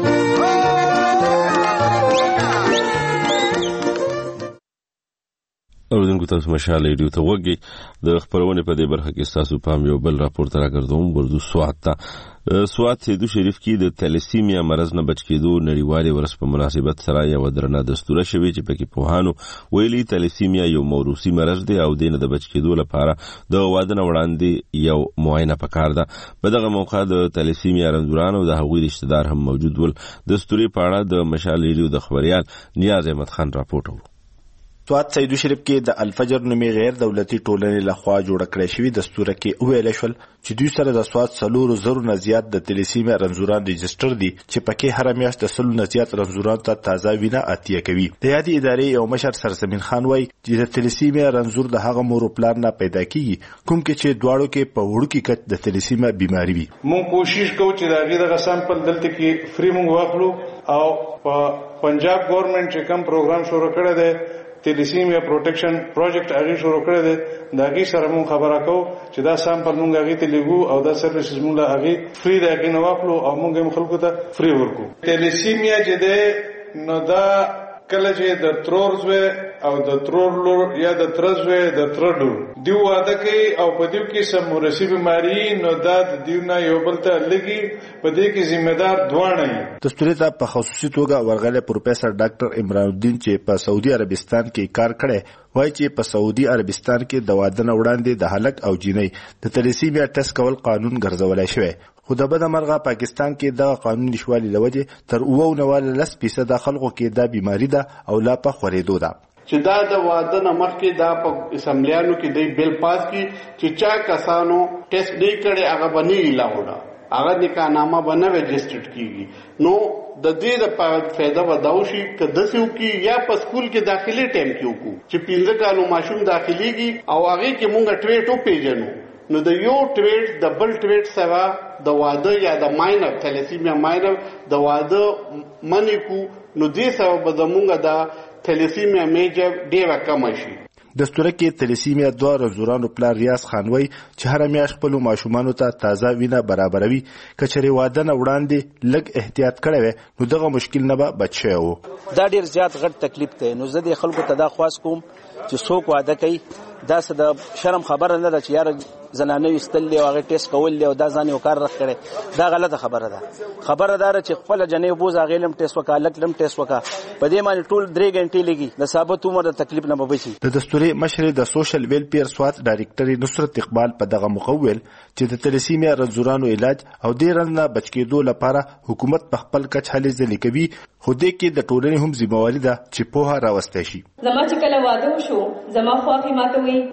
اوردونکو تاسو مشال ریډیو ته وګورئ. د خبرونه په دې برخه کې تاسو پام یو بل راپور تر راګرځوم. ورته سوات ته سوات سیدو شریف کې د تلسیمیا مرض نه بچ کېدو نړیوالې ورځ په مناسبت سره یو درنه دستور شوی چې پکې پوهانو ویلي تلسیمیا یو موروثي مرض دی او د نه بچ کېدو لپاره د واده نه وړاندې یو معاینه پکار ده. په دغه موقع د تلسیمیا رنځورانو د هغوی رشتہ دار هم موجود ول. دستوري په اړه د مشال ریډیو د خبريال نیاز احمد خان راپورټ وکړ. سوات سیدو شریف کې د الفجر نومي غیر دولتي ټولنې لخوا جوړ کړی شوی دستور کې ویل شول چې دوی سره د سوات سلور زرو نه زیات د تلسیمیا رنځوران رجستر دي چې پکې هر میاشت د سلور نه زیات رنځوران ته تازه وینه عطیه کوي. د یادې ادارې یو مشر سرزمین خان وایي چې د تلسیمیا رنځور د هغه مور پلان نه پیدا کیږي کوم کې چې دواړو کې په وړو کې کچ د تلسیمیا بیماری وي. مونږ کوشش کوو چې دا غیر سامپل دلته کې فری مونږ واخلو او په پنجاب ګورنمنت چې کوم پروګرام شروع کړی دی تلسیمیا پروټیکشن پروجیکټ هغه شروع کړی دی دا غي سره مونږ خبره کوو چې دا سامپل مونږ هغه ته لګو او دا سرویسز مونږ هغه فری دا کې نو واخلو او مونږ هم خلکو ته فری ورکو. تلسیمیا چې ده نو دا کله چې د ترورز و او د ترور لور یا د ترز و د ترډور دی واده کوي او په دې کې سم مرسي بیماری نو دا د دیونه یو بل ته لګي په دې کې ذمہ دار دوانه وي. دستوري ته په خصوصي توګه ورغله پروفیسور ډاکټر عمران الدین چې په سعودي عربستان کې کار کړي وایي چې په سعودي عربستان کې د واده نه وړاندې د هلک او جینۍ د تلسیمیا ټیسټ کول قانون ګرځولای شوی. خو د بده مرغه پاکستان کې د قانون نشوالي لوجه تر اوو نواله لس فیصد خلکو کې دا بیماری ده او لا په خورېدو ده. چې دا د واده نه مخکې دا په اسمبلیانو کې د بیل پاس کی چې چا کسانو ټیسټ نه کړي هغه باندې لاوړه هغه نکاحنامه باندې رجسټرډ کیږي. نو د دې د فائدہ وداوشي کده سيو کې یا په سکول کې داخلي ټیم کې وکړو چې پنځه کالو ماشوم داخليږي او هغه کې مونږ ټویټو پیژنو نو د یو ټویټ د بل ټویټ سره د واده یا د ماینر تلسیمیا ماینر د واده منی کو نو دې سره به زمونږ د تلسیمیا میجر ډیره کم شي. دستوره کې تلسیمیا دوه رنځورانو پلار ریاض خان وایي چې هر میاشت خپل ماشومانو ته تازه وینه برابروي. کچري واده نه وړاندې لږ احتیاط کړی نو دغه مشکل نه به بچ شي. دا ډیر زیات غټ تکلیف دی. نو زه د خلکو ته دا خواست کوم چې څوک واده کوي دا څه د شرم خبره نه ده چې یار زنانه وستل دی او هغه ټیسټ کول دی او دا ځان یو کار رخ کړي دا غلطه خبره ده. خبره ده چې خپل جنې بوز هغه لم ټیسټ وکا لک لم ټیسټ وکا په دې باندې ټول درې غنټې لګي د ثابت عمر د تکلیف نه بچي. د دستوري مشر د سوشل ویلفیر سوات ډایریکټر نصرت اقبال په دغه مقول چې د تلسیمیا رنځورانو علاج او د رنځ نه بچ کېدو لپاره حکومت په خپل کچ هلې ځلې کوي خو دې کې د ټولنې هم ذمہواری ده چې په هغه راوستي شي. زما چې کله واده شو زما خواخي ماته وي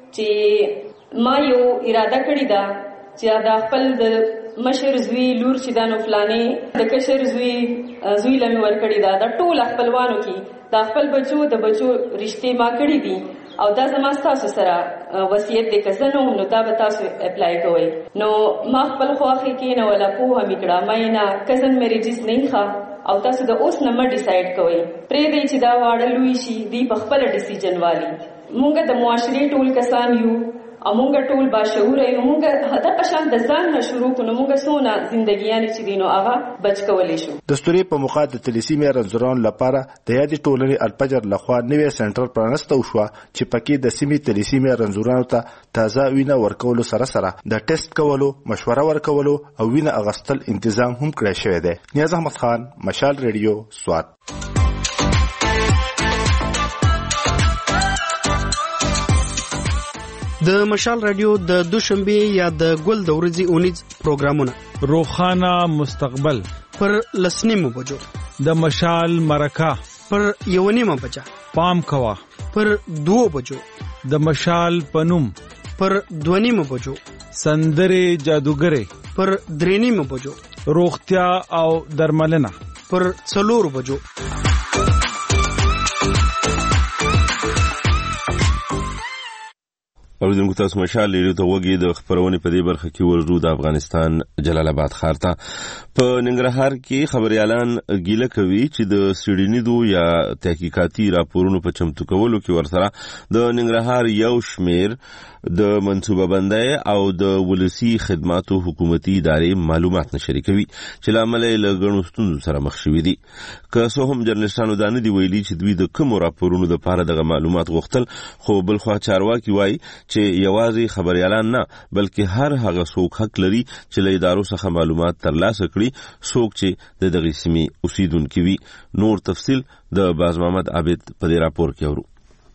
چې ما یو اراده کړی ده چې دا خپل د مشر زوی لور چې دا نو فلانه د کشر زوی زوی لمه ور کړی دا د ټول خپلوانو کې دا خپل بچو د بچو رشتې ما کړی دي او دا زما تاسو سره وصیت د کزنو نو دا به تاسو اپلای کوئ. نو ما خپل خواخي کې نو ولا په هم کړه مې نه کزن مې رجس نه ښه او تاسو د اوس نمبر ډیسایډ کوئ پرې دی چې دا واړه لوي شي دی په خپل ډیسیژن والی. مونږ د معاشري ټول کسان یو او مونږ ټول باشعور یو مونږ هدا پشان د ځان نه شروع کړو مونږ سونه ژوندګیانې چې دینو هغه بچ کولې شو. دستوري په موقع د تلسیمیا رنځورانو لپاره د یادې ټولنې الفجر لخوا نوې سنټر پرانسته وشو چې پکې د سیمې تلسیمیا رنځورانو ته تازه وینه ورکولو سره سره د ټیسټ کولو مشوره ورکولو او وینه اغستل تنظیم هم کړی شوی دی. نیاز احمد خان مشال ریډیو سوات. د مشال رادیو د دوشنبه یا د ګل د ورځې اونیز پروګرامونه روخانه مستقبل پر لسنیمو بجو د مشال مرکه پر یونیمه بجا پام کوا پر دو بجو د مشال پنوم پر دونیمه بجو سندره جادوګره پر درینیمه بجو روغتیا او درملنه پر څلور بجو. اوریدونکو تاسو مشال ریډیو ته وګورئ د خبرونه په دې برخه کې ورزو د افغانستان جلال آباد ښار ته په ننګرهار کې خبريالان ګیله کوي چې د سړینیدو یا تحقیقاتي راپورونو په چمتو کولو کې ورسره د ننګرهار یو شمیر د منصوبه بندۍ او د ولسی خدماتو حکومتي ادارې معلومات نشري کوي چې لامل یې له غنو ستونزو سره مخ شوي دي که څه هم جرنالستانو دا نه دی ویلي چې دوی د کوم راپورونو لپاره دغه معلومات غوښتل خو بلخوا چارواکي وایي چې یوازې خبريالان نه بلکې هر هغه څوک حق لري چې له ادارو څخه معلومات ترلاسه کړي څوک چې د دغه سیمې اوسیدونکي وي. نور تفصیل د باز محمد عابد په دې راپور کې اورو.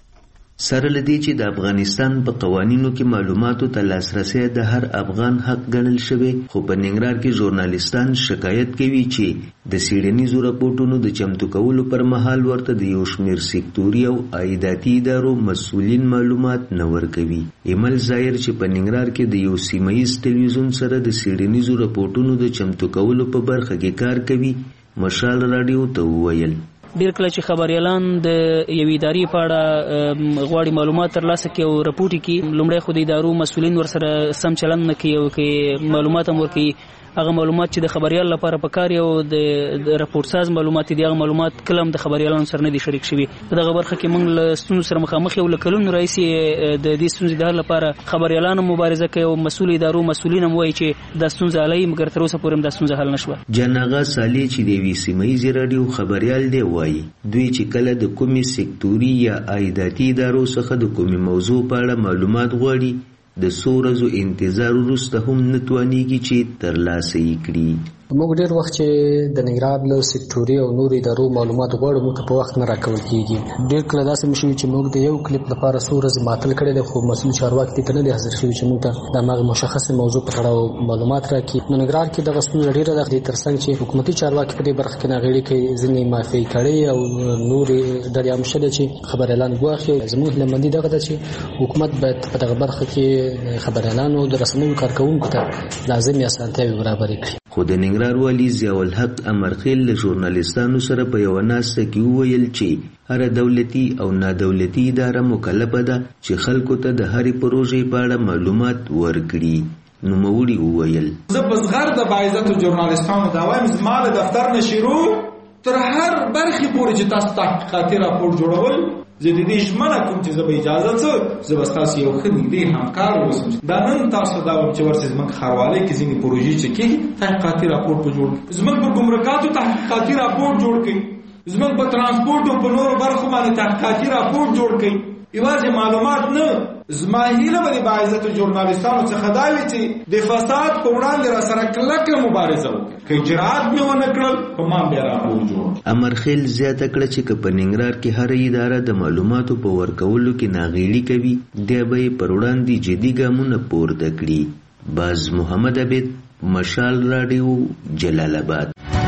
سره لدی چې د افغانستان په قوانینو کې معلوماتو ته لاسرسي د هر افغان حق ګڼل شوی، خو په ننګرهار کې ژورنالیستان شکایت کوي چې د سیډنیزو راپورټونو د چمتو کولو پر مهال ورته د یو شمیر سکتوري او عایداتي ادارو مسؤلین معلومات نه ورکوي. ایمل ظاهر چې په ننګرهار کې د یو سیمایي ټلویزیون سره د سیډنیزو راپورټونو د چمتو کولو په برخه کې کار کوي، مشال رادیو ته وویل ډیر کله چې خبريالان د یوې ادارې په اړه غواړي معلومات ترلاسه کړي او راپورټ کړي، لومړی خو د ادارو مسؤلین ورسره سم چلند نه کوي او کې معلومات هم ورکوي. هغه معلومات چې د خبريال لپاره پکاري او د راپورټ ساز معلومات دي، هغه معلومات کلم د خبريالانو سره نه دي شریک شوي. په دغه برخه کې موږ له ستونزو سره مخامخ یو لکلون رئیس د دې ستونزې د حل لپاره خبريالانو مبارزه کوي او مسؤل ادارو مسؤلین هم وایي چې د ستونزې حل یې مګر تر اوسه پورې هم د ستونزې حل نشوه. جناغه صالح چې د وی سیمایي رادیو خبريال دی وایي دوی چې کله د کومي سکتوري یا عایداتي ادارو څخه د کومي موضوع په اړه معلومات غواړي د سورزو انتظار وروسته هم نتوانیږي چې ترلاسه یې کړي. موږ ډېر وخت چې د ننګرهار له سکتوري او نور ادارو معلومات غواړو موږ ته په وخت نه راکول کېږي. ډېر کله داسې مشوي چې موږ د یو کلیپ لپاره څو ورځې معطل کړی دی، خو مسؤل چارواکي ته نه دی حاضر شوي چې موږ ته د هماغې مشخصې موضوع په تړاو معلومات راکړي. نو ننګرهار کې دغه ستونزه ډېره ده، دې تر څنګ چې حکومتي چارواکي په دې برخه کې ناغېړي کوي، ځینې معافي کړي او نورې ډلې هم شته چې خبريالان ګواښي. زموږ هیلهمندي دغه ده چې حکومت باید په دغه برخه کې خبريالانو د رسنیو کارکوونکو ته لازمې اسانتیاوې برابرې کړي. خو د ننګرهار والي ضیاءالحق امرخیل له ژورنالیستانو سره په یوه ناسته کې وویل چې هر دولتي او نادولتي اداره مکلفه ده چې خلکو ته د هرې پروژې په اړه معلومات ورکړي. نوموړي وویل زه په زغر د باعزتو ژورنالیستانو دا وایم زما له دفتر نه شروع تر هر برخې پورې چې تاسو تحقیقاتي راپور جوړول زه د دې ژمنه کوم چې زه به اجازه څه زه به ستاسو یو ښه نږدې همکار واوسم. دا نن تاسو دا وایم چې ورسې زموږ ښاروالۍ کې ځینې پروژې چې کېږي تحقیقاتي راپور په جوړ کړي، زموږ په ګمرکاتو تحقیقاتي راپور جوړ کړي، زموږ په ترانسپورټ او په نورو برخو باندې تحقیقاتي راپور جوړ کړي. یوازې معلومات نه، زما هیله به د باعزتو ژورنالیستانو څخه دا وي چې د فساد په وړاندې را سره کلکه مبارزه وکړي. که اجرات مې ونه کړل په ما بیا راپور جوړ. امرخیل زیاته کړه چې که په ننګرهار کې هره اداره د معلوماتو په ورکولو کې ناغېړي کوي، دی به یې پر وړاندې جدي ګامونه پورته کړي. باز محمد عابد، مشال رادیو، جلال آباد.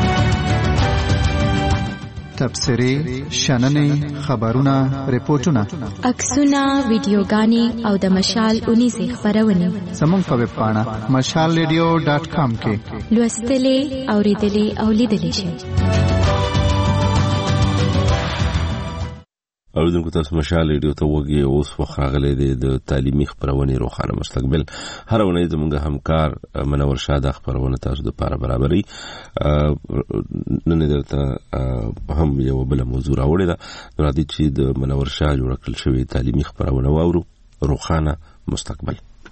تبصرې، شننې، خبرونه، ریپورتونه، عکسونه، ویډیوګانې او د مشال اونیزې خبرونه زموږ په ویب پاڼه مشال ریډیو ډاټ کام کې لوستلې، اوریدلې او لیدلې شئ. اوریدونکو تاسو مشال ریډیو ته وګورئ. اوس وخت راغلی دی د تعلیمي خبرونې روښانه مستقبل. هر اونۍ زموږ همکار منور شاه دا خبرونه تاسو دپاره برابروي. نن درته هم یوه بله موضوع راوړې ده، نو راځئ چې د منور شاه جوړه کړل شوې تعلیمي خبرونه واورو. روښانه مستقبل.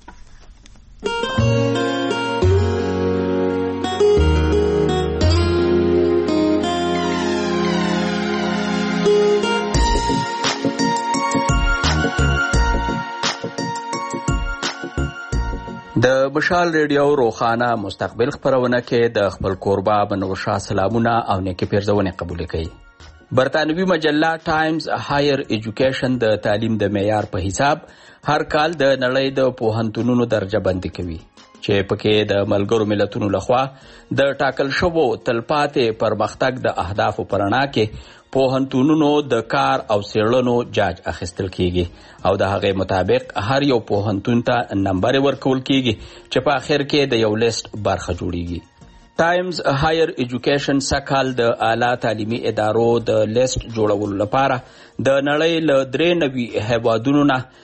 د مشال ریډیو روښانه مستقبل خبرونه کې د خپل کوربه منور شاه سلامونه او نیکې پیرزونې قبول کړي. برطانوي مجله ټایمز هایر ایجوکیشن د تعلیم د معیار په حساب هر کال د نړۍ د پوهنتونونو درجه بندي کوي چې پکې د ملګرو ملتونو لخوا د ټاکل شوو تلپاتې پرمختګ د اهدافو په رڼا کې پوهنتونونو د کار او څېړنو جاج اخیستل کیږي او د هغې مطابق هر یو پوهنتون ته نمبر ورکول کیږي چې په آخر کې د یو لیست برخه جوړیږي. ټایمز هایر ایجوکیشن سکهال د اعلی تعلیمي ادارو د لیست جوړولو لپاره د نړۍ له درې نوي هیوادونو نه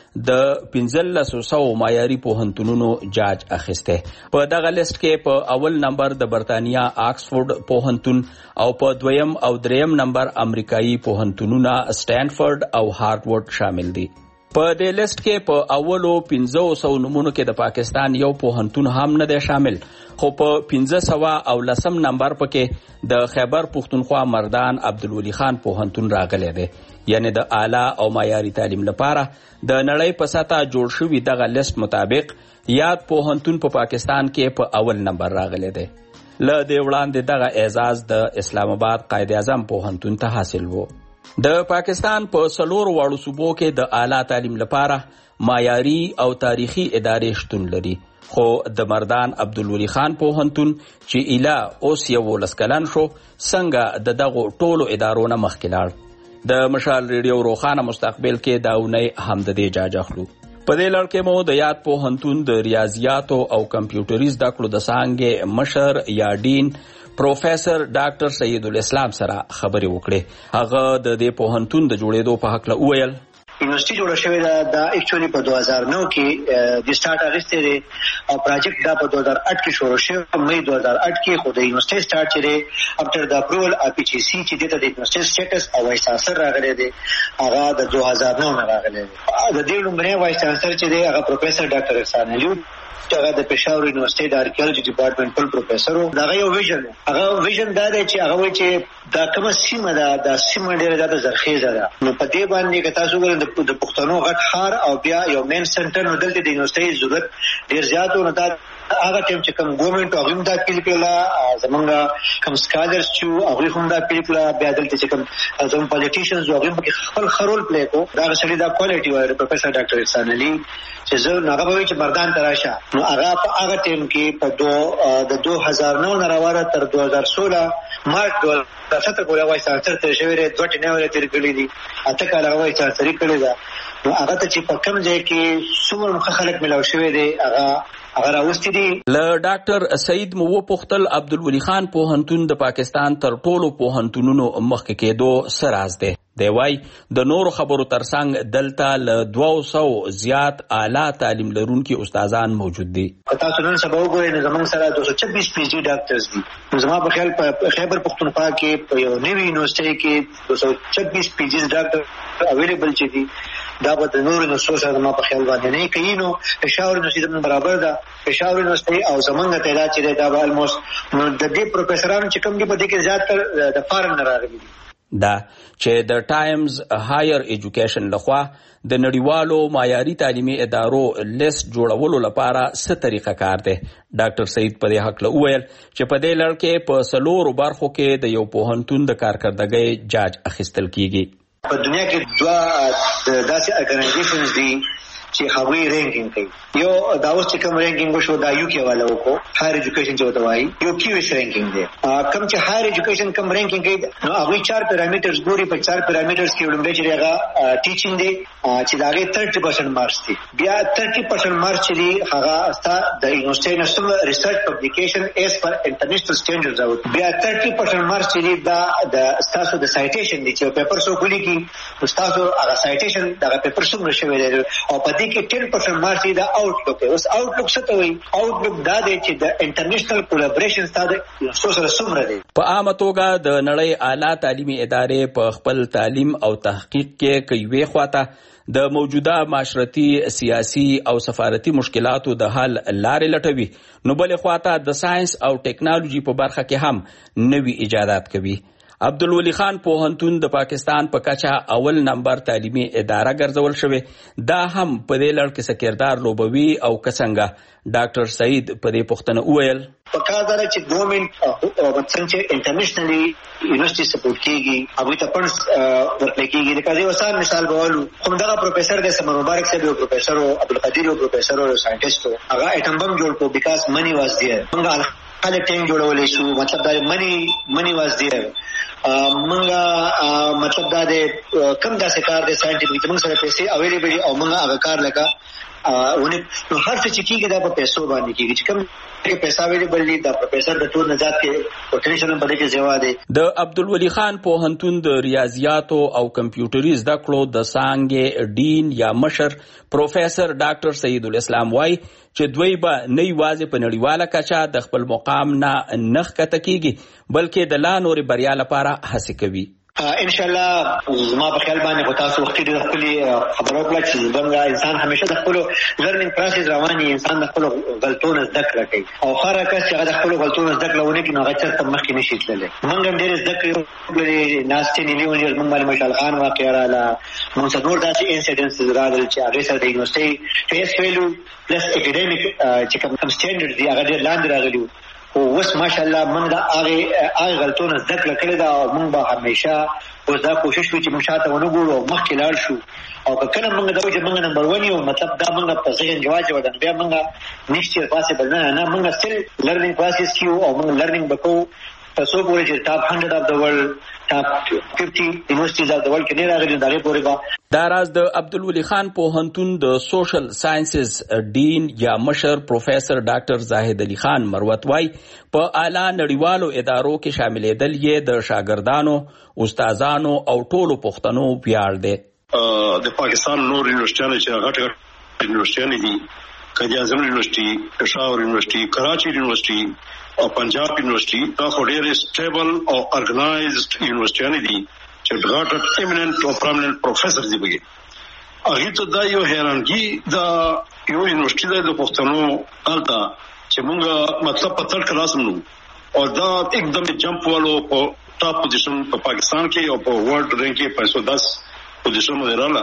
د پنځلس سو معیاري پوهنتونونو جاج اخیسته. په دغه لیست کې په اول نمبر د برتانیا آکسفورد پوهنتون او په دویم او دریم نمبر امریکایي پوهنتونونه سټانفورد او هارورډ شامل دي. په دې لیست کې په اولو پنځه سو نمونو کې د پاکستان یو پوهنتون هم نه دی شامل، خو په پنځه سوه او لسم نمبر پکې د خیبر پښتونخوا مردان عبدالولي خان پوهنتون راغلی دی. یعنی د اعلی او معیاري تعلیم لپاره د نړۍ په سطح جوړ شوي دغه لیست مطابق یاد پوهنتون په پاکستان کې په اول نمبر راغلی دی. له دې وړاندې دغه اعزاز د اسلام آباد قائد اعظم پوهنتون ته حاصل و. د پاکستان په څلورو واړو صوبو کې د اعلی تعلیم لپاره معیاري او تاریخي ادارې شتون لري، خو د مردان عبدالولي خان پوهنتون چې ایله اوس یولس کلن شو څنګه د دغو ټولو ادارو نه مخکې لاړ. د مشال ریډیو روښانه مستقبل کې دا اونۍ هم د دې جاج اخلو. په دې لړ کې مو د یاد پوهنتون د ریاضیاتو او کمپیوټري زده کړو د څانګې مشر یا ډین پروفیسر ډاکټر سید الاسلام سره خبرې وکړې. هغه د دې پوهنتون د جوړېدو په هکله وویل یونیورسيټي جوړه شوې ده دا اکچولی په دوه هزار نو کې د سٹارټ اغستې دی او پروجیکټ دا په دوه هزار اټ کې شروع شو. مې دوه هزار اټ کې خو د یونیورسيټي سٹارټ چره افټر د اپروول اف پی جی سی چې د یونیورسيټي سټیټس او وایس چانسلر راغلی دی هغه د دوه هزار نو نه راغلی دی. د دې لومړی وایس چانسلر چې دی هغه پروفیسر ډاکټر احسان علي هغه د پېښور یونیورسيټي د آرکیالوجي ډپارټمنټ په پروفیسور او دا یو ویژن هغه ویژن دا دی چې هغه وایي چې دا کومه سیمه ده دا سیمه ډیره زیاته زرخیزه ده. نو په دې باندې که تاسو ګورئ د پښتنو غټ ښار او بیا یو مین سنټر نو دلته د یونیورسيټي ضرورت ډیر زیات و. نو دا هغه ټیم چې کوم ګورنمنت او هم دا پیل کړل زمونږ کوم سکالرز چې هغه هم دا پیل کړل بیا دلته چې کوم زموږ پالیټیشنز او هم خپل خرول پلی کو دا سړي دا کوالټي وایي پروفیسور ډاکټر احسان علي چې زه هغه وایي چې مردان تراشه نو هغه په هغه ټیم کې په دو د دوه هزار نو نه راوړه تر دوه هزار سولہ مارچ دوه هزار سته پورې وایي چې تر شوی دوه ټینه ورته تیر کړی دي اته کال وایي چې سری کړی دا نو هغه ته چې په کوم ځای کې څومره مخ خلک ملاو شوی دی هغه هغه راوستي دي. له ډاکټر سعید مو وپوښتل عبدالولي خان پوهنتون د پاکستان تر ټولو پوهنتونونو مخکې کېدو څه راز دی. دی وایي د نورو خبرو ترڅنګ دلته له دوه سوو زیات اعلی تعلیم لرونکي استادان موجود دي. تاسو نن سبا وګورئ نو زموږ سره دوه سوه چوبیس پی جی ډاکټرز دي. زما په خیال په خیبر پښتونخوا کې په یو نوي یونیورسيټي کې دوه سوه چوبیس پی جی ډاکټر اویلیبل چي دي. دا به د نورو یونیورسيټو سره ما په خیال باندې نه کوي. نو پېښور یونیورسيټي برابر ده. پېښور یونیورسيټي او زمونږ تعداد چې دا به الموست نو د دې پروفیسورانو چې کوم دي په دې کې زیاتره د فارن نه راغلي دي. دا چې د ټایمز هایر ایجوکیشن لخوا د نړیوالو معیاري تعلیمي ادارو لیست جوړولو لپاره څه طریقه کار دی. ډاکټر سعید په دې حق له وویل چې په دې لړ کې په څلورو برخو کې د یو پوهنتون د کارکردګۍ جاج اخیستل کیږي. په دنیا کې دوه داسې ارګنایزیشنز دي چې هغوی رینکینګ کوي. یو دا اوس چې کوم رینکینګ وشو دا یو کې والا وکړو هایر ایجوکیشن چې وته وایي یو کیو ایس رینکینګ دی. کوم چې هایر ایجوکیشن کوم رینکینګ کوي نو هغوی چار پیرامیټرز ګوري. په چار پیرامیټرز کې لومړی چې هغه ټیچینګ دی چې دا هغې تھرټي پرسنټ مارکس دي. بیا تھرټي پرسنټ مارکس چې دي هغه ستا د یونیورسيټي نه څومره ریسرچ پبلیکیشن ایز پر انټرنیشنل سټینډرډز او بیا تھرټي پرسنټ مارکس چې دي دا د ستاسو د سایټیشن دي چې پیپر څوک ولیکي نو ستاسو هغه سایټیشن دغه پیپر څومره شوی دی او په دې کې ټن پرسنټ مارکس دا آوټلک. اوس آوټلک څه ته وایي؟ آوټلک دا دی چې د انټرنیشنل کولیبریشن ستاسو یونیورسيټي سره څومره دی. په عامه توګه د نړۍ اعلی تعلیمي ادارې په خپل تعلیم او تحقیق کې کوي خواته د موجوده معاشرتي سیاسي او سفارتي مشکلاتو د حل لارې لټوي، نو بلې خواته د ساينس او ټیکنالوژي په برخه کې هم نوي ایجادات کوي. عبدالولي خان پوهنتون د پاکستان په کچه اول نمبر تعلیمي اداره ګرځول شوی. دا هم په دې لړ کې څه کردار لوبوي او که څنګه؟ ډاکټر سعید په دې پوښتنه وویل په کار دا چې ګورنمنت څنګه چې انټرنیشنلی یونیورسيټي سپورټ کیږي هغه ته پنس ورکړي کیږي. د کازي وسان مثال بولو کوم دا پروفیسور د سمر مبارک صاحب یو پروفیسور او عبدالقدیر یو پروفیسور او ساينټیسټ هغه اټم بم جوړ کو بیکاز منی واز دی. موږ خلک ټیم جوړولې شو مطلب دا منی منی واز دی. منګه مطلب دا د کم داسې کار د ساينټیفیک موږ سره پیسې اویلیبل او موږ هغه کار لکه ونه نو هر څه چې کیږي دا په پیسو باندې کیږي چې کوم کې پیسې اویلیبل دي د پروفیسور د ټول نجات کې پوتنشل په دې کې ځوا دي. د عبدالولي خان پوهنتون د ریاضیاتو او کمپیوټري زده کړو د څانګې ډین یا مشر پروفیسور ډاکټر سید الاسلام وای چې دوی به نه یوازې په نړیواله کچه د خپل مقام نه نخ کته کیږي بلکې د لا نور بریا لپاره هڅه کوي. ان شاء الله زما په خیال باندې خو تاسو وخت د خپل خبرو کله چې څنګه انسان همیشه د خپل لرنینګ پروسس رواني انسان د خپل غلطونو زده کړه کوي او هر کس چې د خپل غلطونو زده کړه ونه کوي نو هغه څه مخکې نشي تللی. موږ هم ډېر زده کړو ناستې نیلی ونیول موږ باندې مشال خان واقعه رااله موږ څه نور داسې انسیډنټس راغلل چې هغې سره د یونیورسټۍ فیس ویلو پلس اکیډمیک چې کوم سټینډرډ دي هغه ډېر لاندې راغلي او اوس ماشاءالله موږ د هغې هغې غلطونه زده کړه کړې ده او موږ به همیشه اوس دا کوشش وکړو چې موږ شاته ونه ګورو او مخکې لاړ شو او که کله موږ دا وایو چې موږ نمبر ون یو مطلب دا موږ په ذهن کې واچوه ده بیا موږ نیکسټ ییر پاسبل نه نه موږ سټیل لرنینګ پروسس کې یو او موږ لرنینګ به کوو په څو پورې چې ټاپ هنډرډ اف د ورلډ ټاپ ففټي یونیورسټیز اف د ورلډ کې نه راغلي نو د هغې پورې به دا راز د عبدالولي خان پوهنتون د سوشل ساینسز ډین یا مشر پروفیسور ډاکټر زاهد علي خان مروت وای په اعلی نړیوالو ادارو کې شاملېدل یې د شاګردانو استادانو او ټولو پښتنو ویاړ دی. د پاکستان نور یونیورسټیانو چې غټ غټ یونیورسټیانې دي قائد اعظم یونیورسټي پېښور یونیورسټي کراچي یونیورسټي او پنجاب یونیورسټي دا خو ډېرې سټیبل او ارګنایزډ یونیورسټیانې دي چې غټ ایمیننٹ او پرامیننٹ پروفیسور دی بګي هغه ته دا یو حیرانګي دا یو یونیورسيټي د پښتنو الته چې موږ مطلب په تر کلاس نو او دا एकदम جمپ والو په ټاپ پوزیشن په پاکستان کې او په ورلد رینک کې پنځه سو دس پوزیشن باندې رااله.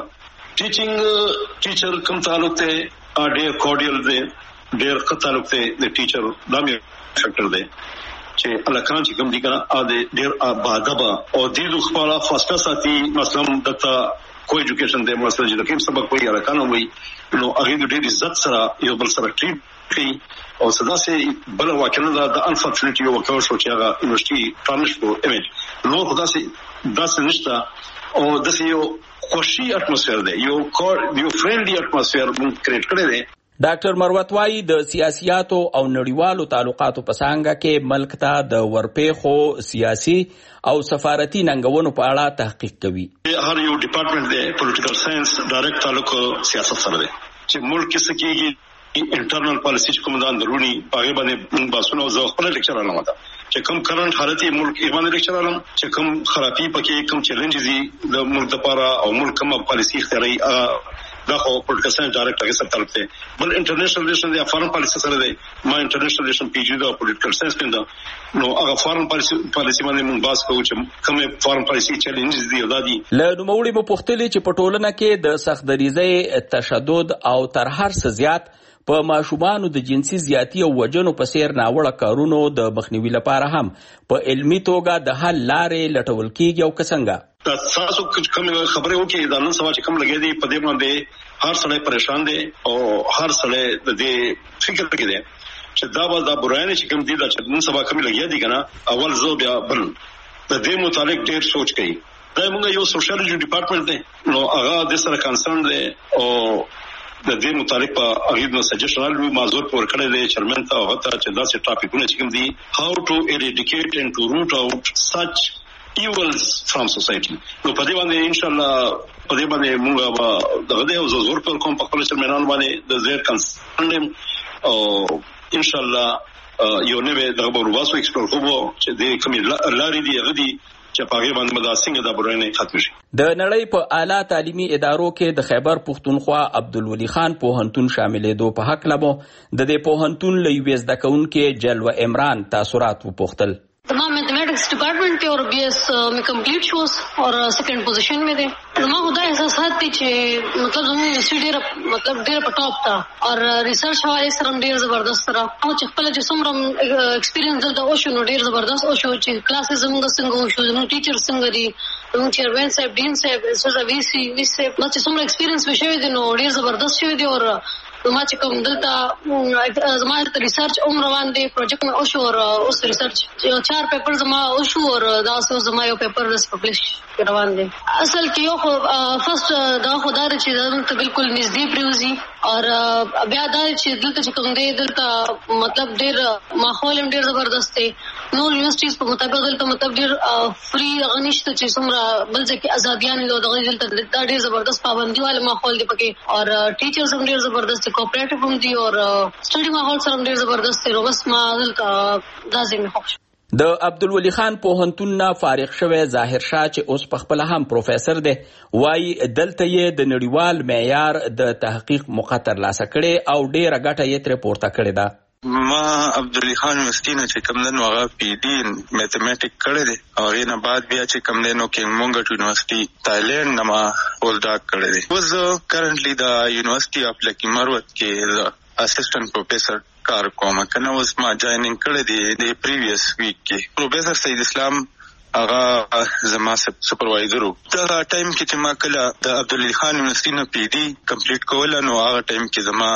ټیچینګ ټیچر کوم تعلق ته ډېر کورډیل دی ډېر ښه تعلق ته د ټیچر دا مې فیکټر دی چې الکان چې کوم دي کنه ا دې ډېر آبادبا او دې خپل فاصله ساتي مثلا دته کوئی ایجوکیشن دی مثلا چې کوم سبق کوي الکان وي نو هغه د ډېر عزت سره یو بل سره ټریټ کوي او صدا سي بل واکنه د انفورچونټ یو وکړ شو چې هغه یونیورسيټي ترانش کو ایمیج نو خدا سي داس نشتا او د یو خوشي اټموسفیر دی یو کور یو فرندلی اټموسفیر موږ کریټ کړی دی. ډاکټر مروت وای د سیاسياتو او نړیوالو تعلقاتو په څانګه کې ملک ته د ورپېخو سیاسي او سفارتي ننګونو په اړه تحقیق کوي. هر یو ډپارټمنټ دی پولیټیکل ساينس ډایرکټ تعلق سیاست سره دی چې ملک کې سکیږي انټرنل پالیسی کوم د اندرونی پاګې باندې باسونو زو خپل لیکچر علامه ده چې کوم کرنٹ حالت ملک ایمان لیکچر علم چې کوم خرابي پکې کوم چیلنجز دي د ملک لپاره او ملک کوم پالیسی اختیاري دا خو پولیټیکل ساينس ډایرکټ هغه سره تعلق دی. بل انټرنیشنل ریلیشن دی فارن پالیسی سره دی ما انټرنیشنل ریلیشن پی جی دا پولیټیکل ساينس کې نو هغه فارن پالیسی پالیسی باندې موږ باس کوو چې کومه فارن پالیسی چیلنجز دي دا دي. له نوموړي مو پوښتلې چې په ټولنه کې د سخت دریزۍ تشدد او تر هر څه زیات په ماشومانو د جنسي زیاتی او وجنو په سیر ناوړه کارونو د مخنیوي لپاره هم په علمي توګه د حل لارې لټول کیږي او څنګه تاسو کوم خبره وکړئ دا نن سبا چې کوم لګي دي په دې باندې هر سړی پریشان دی او هر سړی د دې فکر کې دی چې دا به دا برایانه چې کوم دي دا چې نن سبا کوم لګي دي کنه اول زو بیا بل د دې متعلق ډېر سوچ کوي. دا موږ یو سوشیالوجي ډپارټمنټ دی نو هغه د سره کنسرن دی او د دې متعلق په هغه د سجیشنال وی معذور پور کړی دی چیرمن ته هغه ته چې دا څه ټاپکونه چې کوم دي how to eradicate and to root out such evils from society. نو په دې باندې ان شاء الله په دې باندې موږ دغه د زور پر کوم په خپل چیرمنان باندې د زیر کنسرن او ان شاء الله یو نوې دغه ورواسو ایکسپلور کوو چې د کومې لارې دی هغه دی چې په هغه باندې د څنګه د برنامه ختم شي. د نړۍ په اعلی تعلیمي ادارو کې د خیبر پښتونخوا عبدالولي خان پوهنتون شاملېدو په حق لبو د دې پوهنتون له یوې زده کوونکې جلوه عمران تاثرات وپوښتل. زما میتھمیټکس ډپارټمنټ کې او بي اس مې کمپلیټ شوس او سیکنډ پوزیشن مې دی. زما خو دا احساسات دي چې مطلب زموږ یونیورسيټي ډېره مطلب ډېره په ټاپ ته او ریسرچ حوالې سره هم ډېر زبردست سره او چې خپله چې څومره ایکسپیرینس دلته وشو نو ډېر زبردست وشو چې کلاسز زموږ څنګه وشو زموږ ټیچر څنګه دي زموږ چیرمین صاحب ډین صاحب سره وی سي وی صاحب دا چې څومره ایکسپیرینس مې شوی دی نو ډېر زبردست شوی دی او ما چې کوم دلته زما ریسرچ عمر روان دی پروجیکټ مې او شو او اوس ریسرچ یو چار پیپر زما او شو او دا اوس زما یو پیپر رس پبلش روان دی. اصل کې یو خو فرست دا خدای چې دلته بالکل نږدې پریوزي او بیا دا چې دلته چې کوم دی دلته مطلب ډېر ماحول هم ډېر زبردست دی. نو یونیورسيټیز په مطابق دلته مطلب ډېر فری غنښت چې څومره بل ځکه ازاديان له دغه دلته دا ډېر زبردست پابندي والے ماحول دی پکې او ټیچرز هم ډېر زبردست کوپریټیو هم دي او سټډي ماحول سره ډېر زبردست دی. بس ما دلته دا زمي خوښ. د عبدالولي خان پوهنتون نه فارغ شوی ظاهر شاه چې اوس په خپل هم پروفیسور دی وایي دلته یې د نړیوال معیار د تحقیق موقع ترلاسه کړې او ډېره ګټه یې ترې پورته کړې ده. ما عبدالولي خان یونیورسيټي نه چې کوم دن هغه پی ډي میتھمیټک کړی دی او هغې نه بعد بیا چې کوم دی نو کینګ مونګټ یونیورسيټي تایلینډ نه ما پوسټ ډاک کړی دی. اوس زه کرنټلی د یونیورسيټي اف لکی مروت کې اسسټنټ پروفیسور کار کوم. کنه اوس ما جاینینګ کړی دی د پریویس ویک کې. پروفیسور سید اسلام هغه زما سپروایزر وو. دا ټایم کې چې ما کله د عبدالولي خان یونیورسيټي نه پی ډي کمپلیټ کوله نو هغه ټایم کې زما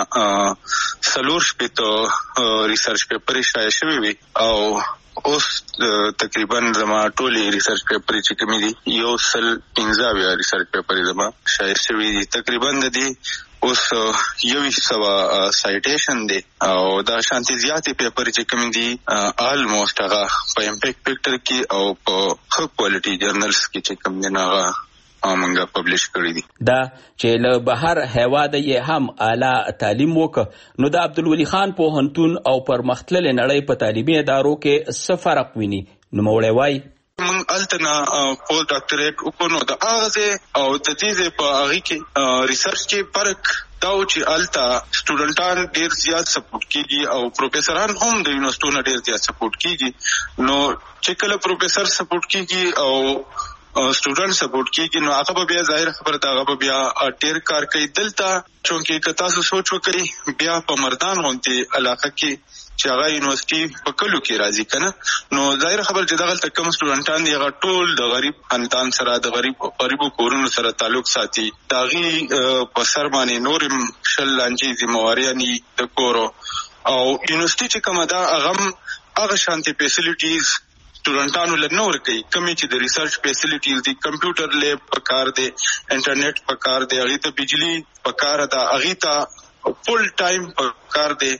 څلور شپېته ریسرچ پیپر شایع شوي وي او اوس تقریبا زما ټولې ریسرچ پیپر چې کومې دي یو سل پنځه اویا ریسرچ پیپر زما شایع شوي دي. تقریبا د دې اوس یو سوا سایټیشن دی او دا شانتي زیاتې پیپر چې کوم دي آلموست هغه په امپیکټ فیکټر کې او په ښه کوالټي جرنلز کې چې کوم دي هغه امنګه پبلش کړی دي. دا چې له بهر هیواده یې هم اعلی تعلیم وکړ نو د عبدالولي خان پوهنتون او پرمختللې نړۍ په تعلیمي ادارو کې څه فرق ویني؟ نوموړی وایي من التنا پوسټ ډاکټریټ وکړو د هغه او د دې په هغه کې ریسرچ کې فرق دا چې التا سټوډنټان ډیر زیات سپورټ کیږي او پروفیسوران هم د یونیورسيټو ډیر زیات سپورټ کیږي. نو چې کله پروفیسور سپورټ کیږي او سټوډنټ سپورټ کیږي نو هغه بیا ظاهر خبره دا هغه بیا ډیر کار کوي. دلته چونکې که تاسو سوچ وکړئ بیا په مردان غونډې علاقه کې چې هغه یونیورسيټي په کلو کې راځي کنه نو ظاهر خبر چې دغه کم سټوډنټان دی هغه ټول د غریب خاندان سره د غریب غریبو کورونو سره تعلق ساتي. داغي په سر باندې نورم شل لانجې ذمہوارياني د کورو او یونیورسيټي چې کومه دا هغه هغه شانتي فیسیلیټیز سټوډنټانو له نور کوي کمی چې د ریسرچ فیسیلیټیز دي کمپیوټر لیب پکار دی انټرنیټ پکار دی هغه ته بجلی پکار ده هغه ته فل ټایم پکار دی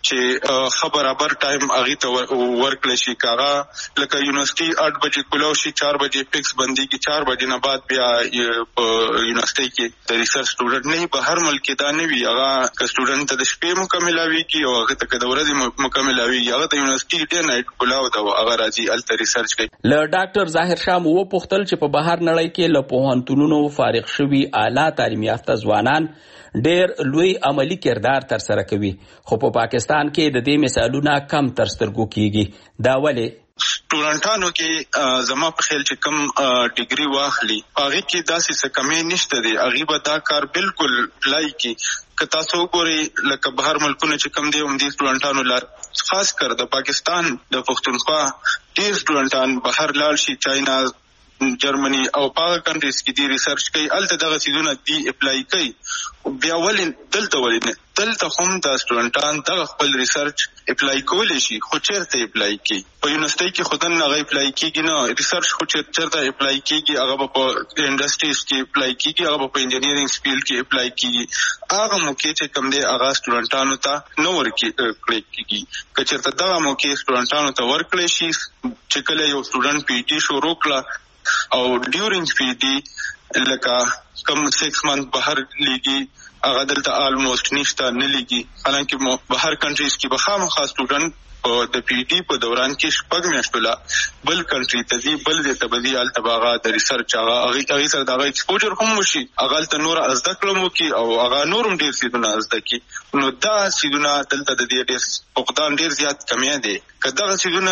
چې خبرابر ټایم هغه ته ورکړل شي. کاغه لکه یونیورسيټي آٹھ بجې کولو شي چار بجې فکس بندي کی چار بجې نه بعد بیا یونیورسيټي کې د ریسرچ سټوډنټ نه په هر ملک دا نه وي هغه ک سټوډنټ ته د شپې مکملاوي کی او هغه ته د ورځې مکملاوي هغه ته یونیورسيټي ډے نایټ کولاو دا هغه راځي الته ریسرچ کوي. له ډاکټر ظاهر شاه مو پوښتل چې په بهر نړۍ کې له پوهنتونونو فارغ شوي اعلی تعلیم یافته ځوانان ډېر لوی عملی کردار تر سره کوي خو په پاکستان کې د دې مثالونه کم تر سترګو کیږي. دا ولې؟ سټوډنټانو کې زما په خیال چې کم ډیګري واخلي هغه کې داسې څه کمې نشته دي هغه به دا کار بالکل پلای کی که تاسو ګورئ لکه بهر ملکونه چې کم دي هم دي سټوډنټانو لار خاص کر د پاکستان د پښتونخوا ډیر سټوډنټان بهر لاړ شي چاینا جرمنی او پاک کنټریز کې دی ریسرچ کوي الته دغه سیدونه دی اپلای کوي بیا ولې دلته ولې دلته هم د سټوډنټان دغه خپل ریسرچ اپلای کولی شي خو چیرته اپلای کوي په یونیورسيټي کې خودن هغه اپلای کیږي نه ریسرچ خو چیرته اپلای کیږي هغه په انډستریز کې اپلای کیږي هغه په انجینیرینګ فیلډ کې اپلای کیږي هغه موقع چې کوم دی هغه سټوډنټانو ته نو ورکړي کیږي که چیرته دغه موقع سټوډنټانو ته ورکړي شي چې کله یو سټوډنټ پی ټي شروع کړه او ډیورینګ پی ټي لکه کم سکس منت بهر لیږي هغه دلته آلموست نشته نه لیږي حالانکه بهر کنټریز کې به خامخا سټوډنټ د پی ټي په دوران کې شپږ میاشتو لا بل کنټری ته ځي بل ځای ته به ځي هلته به هغه د ریسرچ هغه هغې سره د هغه ایکسپوجر هم وشي هغه هلته نور زده کړه هم وکړي او هغه نور هم ډېر څیزونه زده کړي نو دا څیزونه دلته د دې ډېر فقدان ډېر زیات کمی دی که دغه څیزونه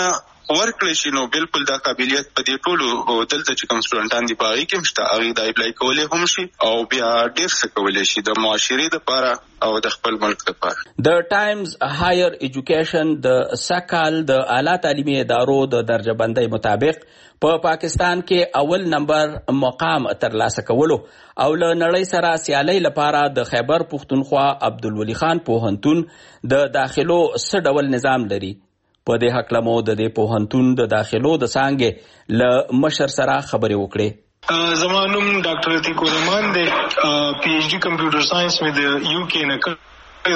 ورکړي شي نو بالکل دا قابلیت په دې ټولو دلته چې کوم سټوډنټان دي باغی کې مشته هغه د اپلای کولای هم شي او بیا ډیر څه کولای شي د معاشري لپاره او د خپل ملک لپاره. د ټایمز هایر ایجوکیشن د سکال د اعلی تعلیمي ادارو د درجه بندۍ مطابق په پا پاکستان کې اول نمبر مقام ترلاسه کولو او له نړۍ سره سیالۍ لپاره د خیبر پښتونخوا عبدالولي خان پوهنتون د داخلو څه ډول نظام لري. په دې حق لمو د دې پوهنتون د داخلو د څانګې له مشر سره خبرې وکړې. زمانوم ډاکټر عتیق الرحمان دی، پی ایچ D کمپیوټر ساينس مې د یو کې نه کړ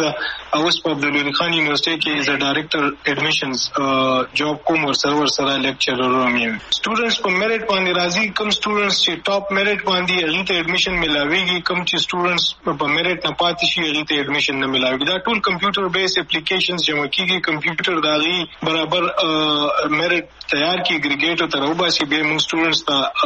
او اوس په عبدالولي خان یونیورسيټي کې از ډایریکټر اډمیشنز جاب کوم ور سره ور سره لیکچرر هم یم. سټوډنټس په میرټ باندې راځي، کوم سټوډنټس چې ټاپ میرټ باندې هغه ته اډمیشن ملاويږي، کوم چې سټوډنټس په میرټ نه پاتې شي هغه ته اډمیشن نه ملاويږي. دا ټول کمپیوټر بیس اپلیکیشنز جمع کیږي، کمپیوټر داغي برابر میرټ تیار کی اګریګیټ تر وباسي به موږ سټوډنټس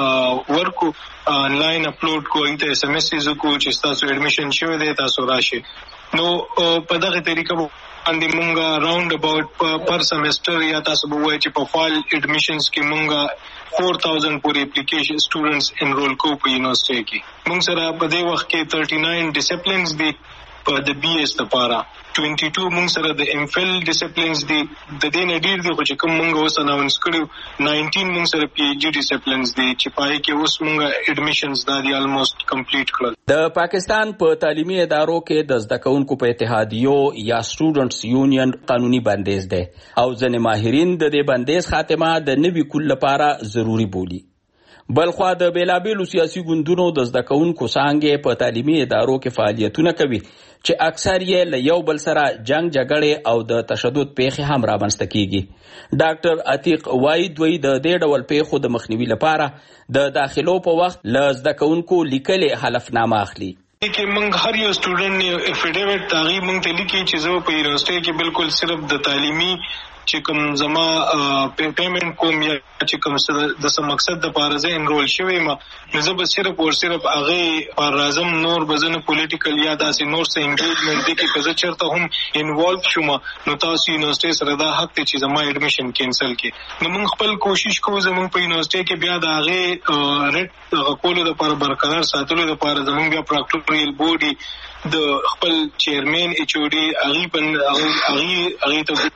ته ورکو آنلاین اپلوډ کوو، ته اس ام اس کو چې تاسو اډمیشن شوی دی تاسو راشي. نو په دغه طریقه باندې مونږه راوند اباوت پر سمستر یا تاسو به وایي چې په فال اډمیشنز کې مونږه four thousand پورې اپلیکیشن سټوډنټس انرول کو په یونیورسيټي کې. مونږ سره په دې وخت کې thirty-nine ډیسپلینز دي په د بي اس لپاره، twenty-two مونږ سره د ام فل ډیسپلینز دي، د دې نه ډیر دي خو چې کوم مونږ اوس اناونس کړو nineteen مونږ سره پی ایچ D ډیسپلینز دي چې پای کې اوس مونږه اډمیشنز دا دي آلموست کمپلیټ کړل. د پاکستان په تعلیمي ادارو کې د زده کوونکو په اتحادیو یا سټوډنټس یونین قانوني بندیز ده او ځینې ماهرین د دې بندیز خاتمه د نوي کول لپاره ضروری بولي. بلخوا د بیلابیلو سیاسي ګوندونو د زده کوونکو څانګې په تعلیمي ادارو کې فعالیتونه کوي چې اکثر یې له یو بل سره جنگ جګړې او د تشدد پیښې هم رامنځته کیږي. ډاکټر عتیق وایي دوی د دې ډول پیښو د مخنیوي لپاره د داخلو په وخت له زده کوونکو لیکلې حلفنامه اخلي. کې مونږ هر یو سټوډنټ افیډیویټ تاغي مونږ ته لیکي چې زه په یونیورسيټي کې بالکل صرف د تعلیمي چې کوم زما پیمنٹ کوم یا چې کوم د څه مقصد د پاره زه انرول شوی ما زه به صرف او صرف هغه پر اعظم نور بزنه پولیټیکل یا داسې نور څه انګیجمنت دي کې که چرته هم انوالو شوم نو تاسو یونیورسيټي سره دا حق ته چې زما اډمیشن کینسل کړي. نو موږ خپل کوشش کوو زموږ په یونیورسيټي کې بیا د هغه ریټ غوړو د پر برقرار ساتلو د پر زموږ بیا پراکټوریل بورډي د خپل چیرمن ایچ او ډي هغه په هغه هغه ته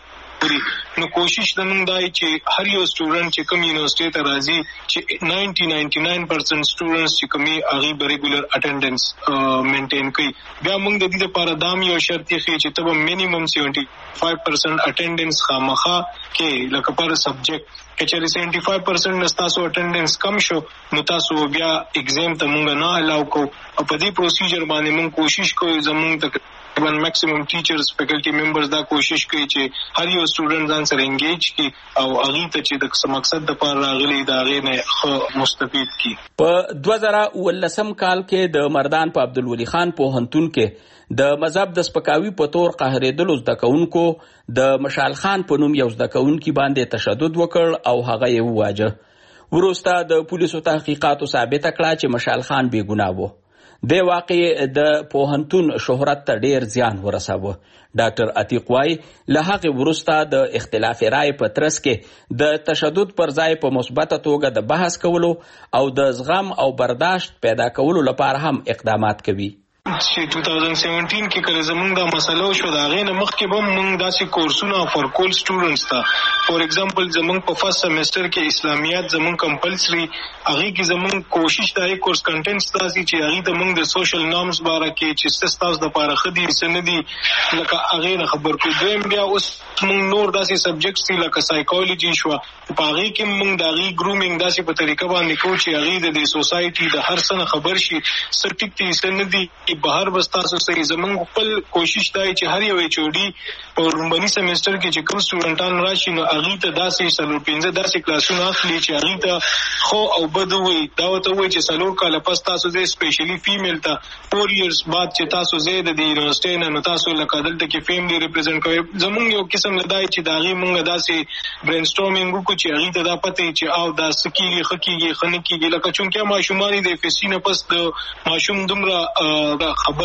نو کوشش زموږ دی چې هر یو سټوډنټ چې کوم یونیورسيټي ته راځي چې ninety ninety-nine percent سټوډنټس چې کومي هغه به ریګولر اټینډنس مینټین کوي. بیا موږ د دې لپاره دام یو شرط یې چې تب مینیمم seventy-five percent اټینډنس خامخا کې لکه پر سبجیکټ کچې seventy-five percent نستاسو اټینډنس کم شو نو تاسو بیا ایگزام ته موږ نه الاو کو او په دې پروسیجر باندې موږ کوشش کوو زموږ تک تقریبا میکسیمم ټیچرز فیکلټي ممبرز دا کوشش کوي چې هر یو سټوډنټ ځان سره انګیج کی او هغه ته چې د څه مقصد د پاره راغلي دا غي نه مستفید کی. په دوه زره ولسم کال کې د مردان په عبدالولي خان پوهنتون کې د مذهب د سپکاوي په تور قهرېدلو زده کوونکو د مشال خان په نوم یو زده کوونکي باندې تشدد وکړ او هغه یې وواژه. وروسته د پولیسو تحقیقاتو ثابته کړه چې مشال خان بې ګناه و. د واقع د پوهنتون شهرت ته ډیر زیان ورساوه. ډاکټر عتیق وایي له هغې وروسته د اختلاف رای په ترڅ کې د تشدد پر ځای په مثبته توګه د بحث کولو او د زغم او برداشت پیدا کولو لپاره هم اقدامات کوي. چې two thousand seventeen کې کله زمونږ دا مسله شو دا غي نه مخکې به مونږ داسې کورسونه فور کول سټوډنټس ته فور ایگزامپل زمونږ په فرست سیمستر کې اسلامیات زمونږ کمپلسری هغه کې زمونږ کوشش دا کورس کنټینټس داسي چې هغه د مونږ د سوشل نارمز باره کې چې ستاسو د لپاره خدي سندي لکه هغه نه خبر کو دویم بیا اوس مونږ نور داسې سبجیکټس دي لکه سایکولوژي شو په هغه کې مونږ د هغه ګرومینګ داسې په طریقه باندې کوو چې هغه د سوسایټي د هر څه خبر شي سرټیک سندي بهر بستاسو صحیح زمونږ خپل کوشش دی چې هر یو ایچ او ډي په لومړني سیمستر کې چې کوم سټوډنټان راشي نو هغه ته داسې څلور پنځه داسې کلاسونه اخلي چې هغه ته خو او بد وي دا ته وایي چې څلور کاله پس تاسو زه سپیشلی فیمیل ته فور ایئرز بعد چې تاسو زه د یونیورسيټي نه نو تاسو لکه دلته کې فیملی ریپرزینټ کوي زمونږ یو قسم لدای چې دا غي مونږ داسې برین سټورمینګ وکړو چې هغه ته دا پته چې او دا سکیږي خکیږي خنکیږي لکه چونکه ماشومان د فیسینه پس د ماشوم دومره خبر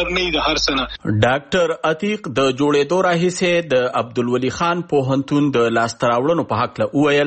ډاکټر عتیق د جوړېدو راهیسې د عبدالولي خان پوهنتون د لاسته راوړنو په هکله وویل.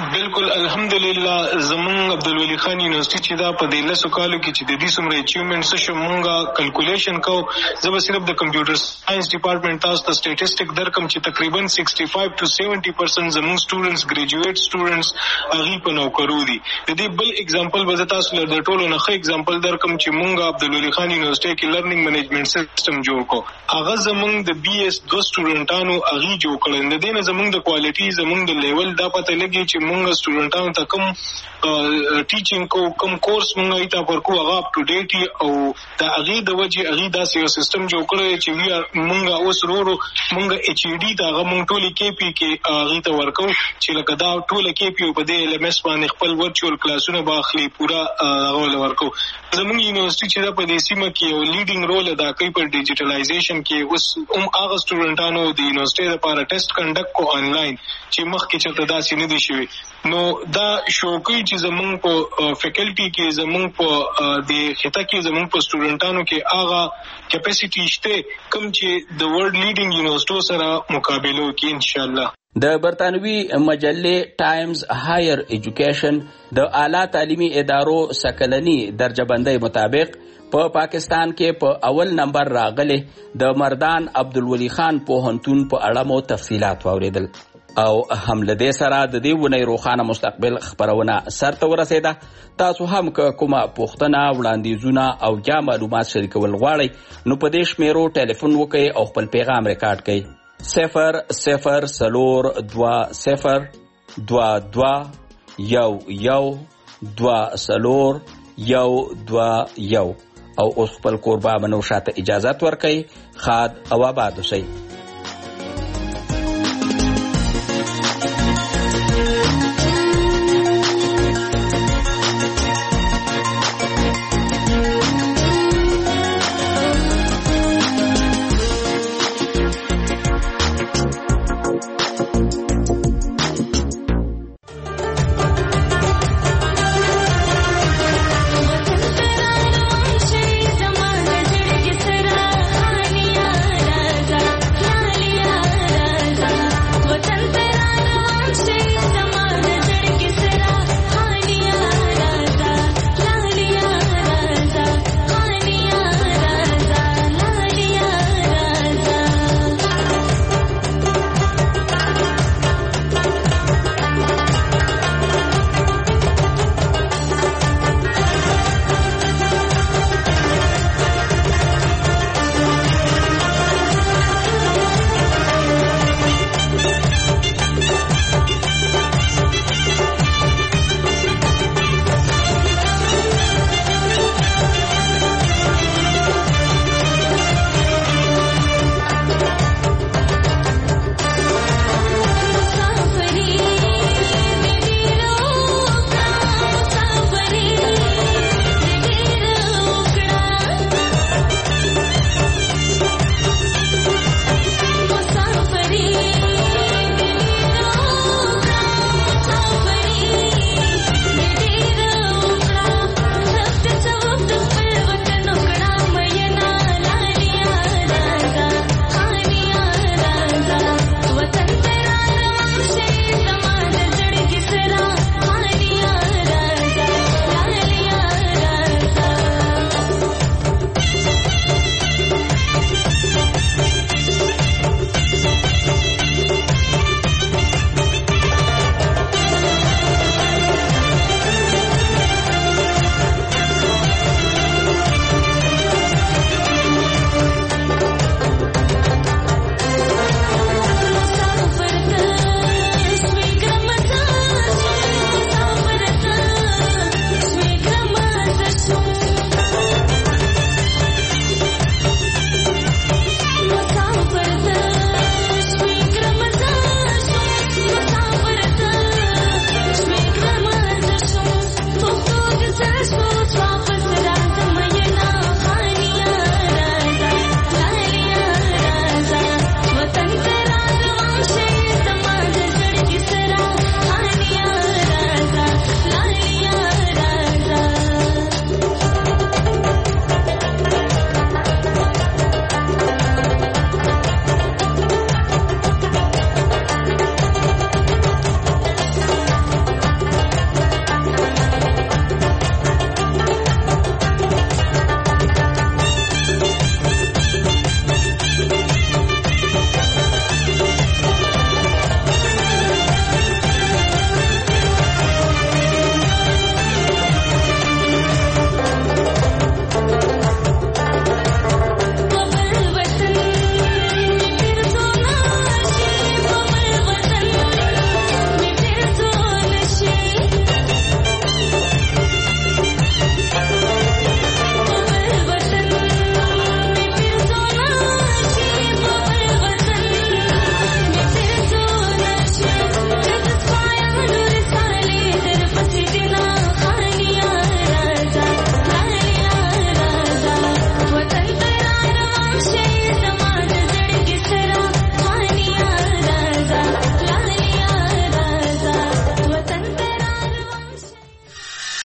بالکل الحمدلله زمون عبدالولی خان یونیورسيټي چې دا په دې لسو کالو کې چې د دې څومره اچیومنټس شو مونږه کیلکولیشن کو زه به صرف د کمپیوټر ساينس ډپارټمنټ تاسو ته سټیټسټک درکم چې تقریبا پنځه پنځه ټو سبعه پرسنټ زمون سټوډنټس ګریجویټ سټوډنټس هغه په نوکرو دي. د دې بل اگزامپل به تاسو له د ټولو نه ښه اگزامپل درکم چې مونږه عبدالولی خان یونیورسيټي کې لرنینګ منیجمنت سیستم جوړ کو. هغه زمون د بي اس دو سټوډنټانو هغه جوړ کړل. د دې نه زمون د کوالټي زمون د لیول دا پته لګي چې مونږ سټوډنټانو ته کوم ټیچینګ کو کوم کورس مونږ ایته ورکو هغه اپ ټو ډیټ او د هغه د وجه هغه داسې یو سیستم جوړ کړی چې وی مونږ اوس ورو مونږ ایچ ای ډی ته هغه مونږ ټول کې پی کې هغه ته ورکو چې لکه دا ټول کې پی په دې ال ام اس باندې خپل ورچوال کلاسونه باخلي پورا هغه ورکو. زموږ یونیورسيټي چې په دې سیمه کې یو لیډینګ رول ادا کوي په ډیجیټلایزیشن کې. اوس هم هغه سټوډنټانو د یونیورسيټي لپاره ټیسټ کنډکټ کو آنلاین چې مخکې چې داسې نه دي شوي. نو دا شوقي چې زمون په فیکلټي کې زمون په د خطه کې زمون په سټوډنټانو کې هغه کیپاسټي شته کوم چې د ورلد لیډینګ یونیورسيټو سره مقابله وکړي ان شاء الله. د برتانوي مجلې ټایمز هایر ایجوکیشن د اعلی تعلیمي ادارو سکلنی درجه بندۍ مطابق په پا پاکستان کې په پا اول نمبر راغلي د مردان عبدالولی خان پوهنتون په اړه مو تفصيلات واوریدل او هم لدې سره د دې ونې روخانه مستقبل خبرونه سرته ورسېده. تاسو هم کومه پوښتنه وړاندیزونه او یا معلومات شریکول غواړئ نو په دې شمیرو ټلیفون وکړئ او خپل پیغام ریکارډ کړئ. صفر صفر سلور دوا صفر دوا دوا یو یو دوا سلور یو دوا یو او اوس خپل کوربه منو شاته اجازت ورکړئ. خاد او آباد اوسئ.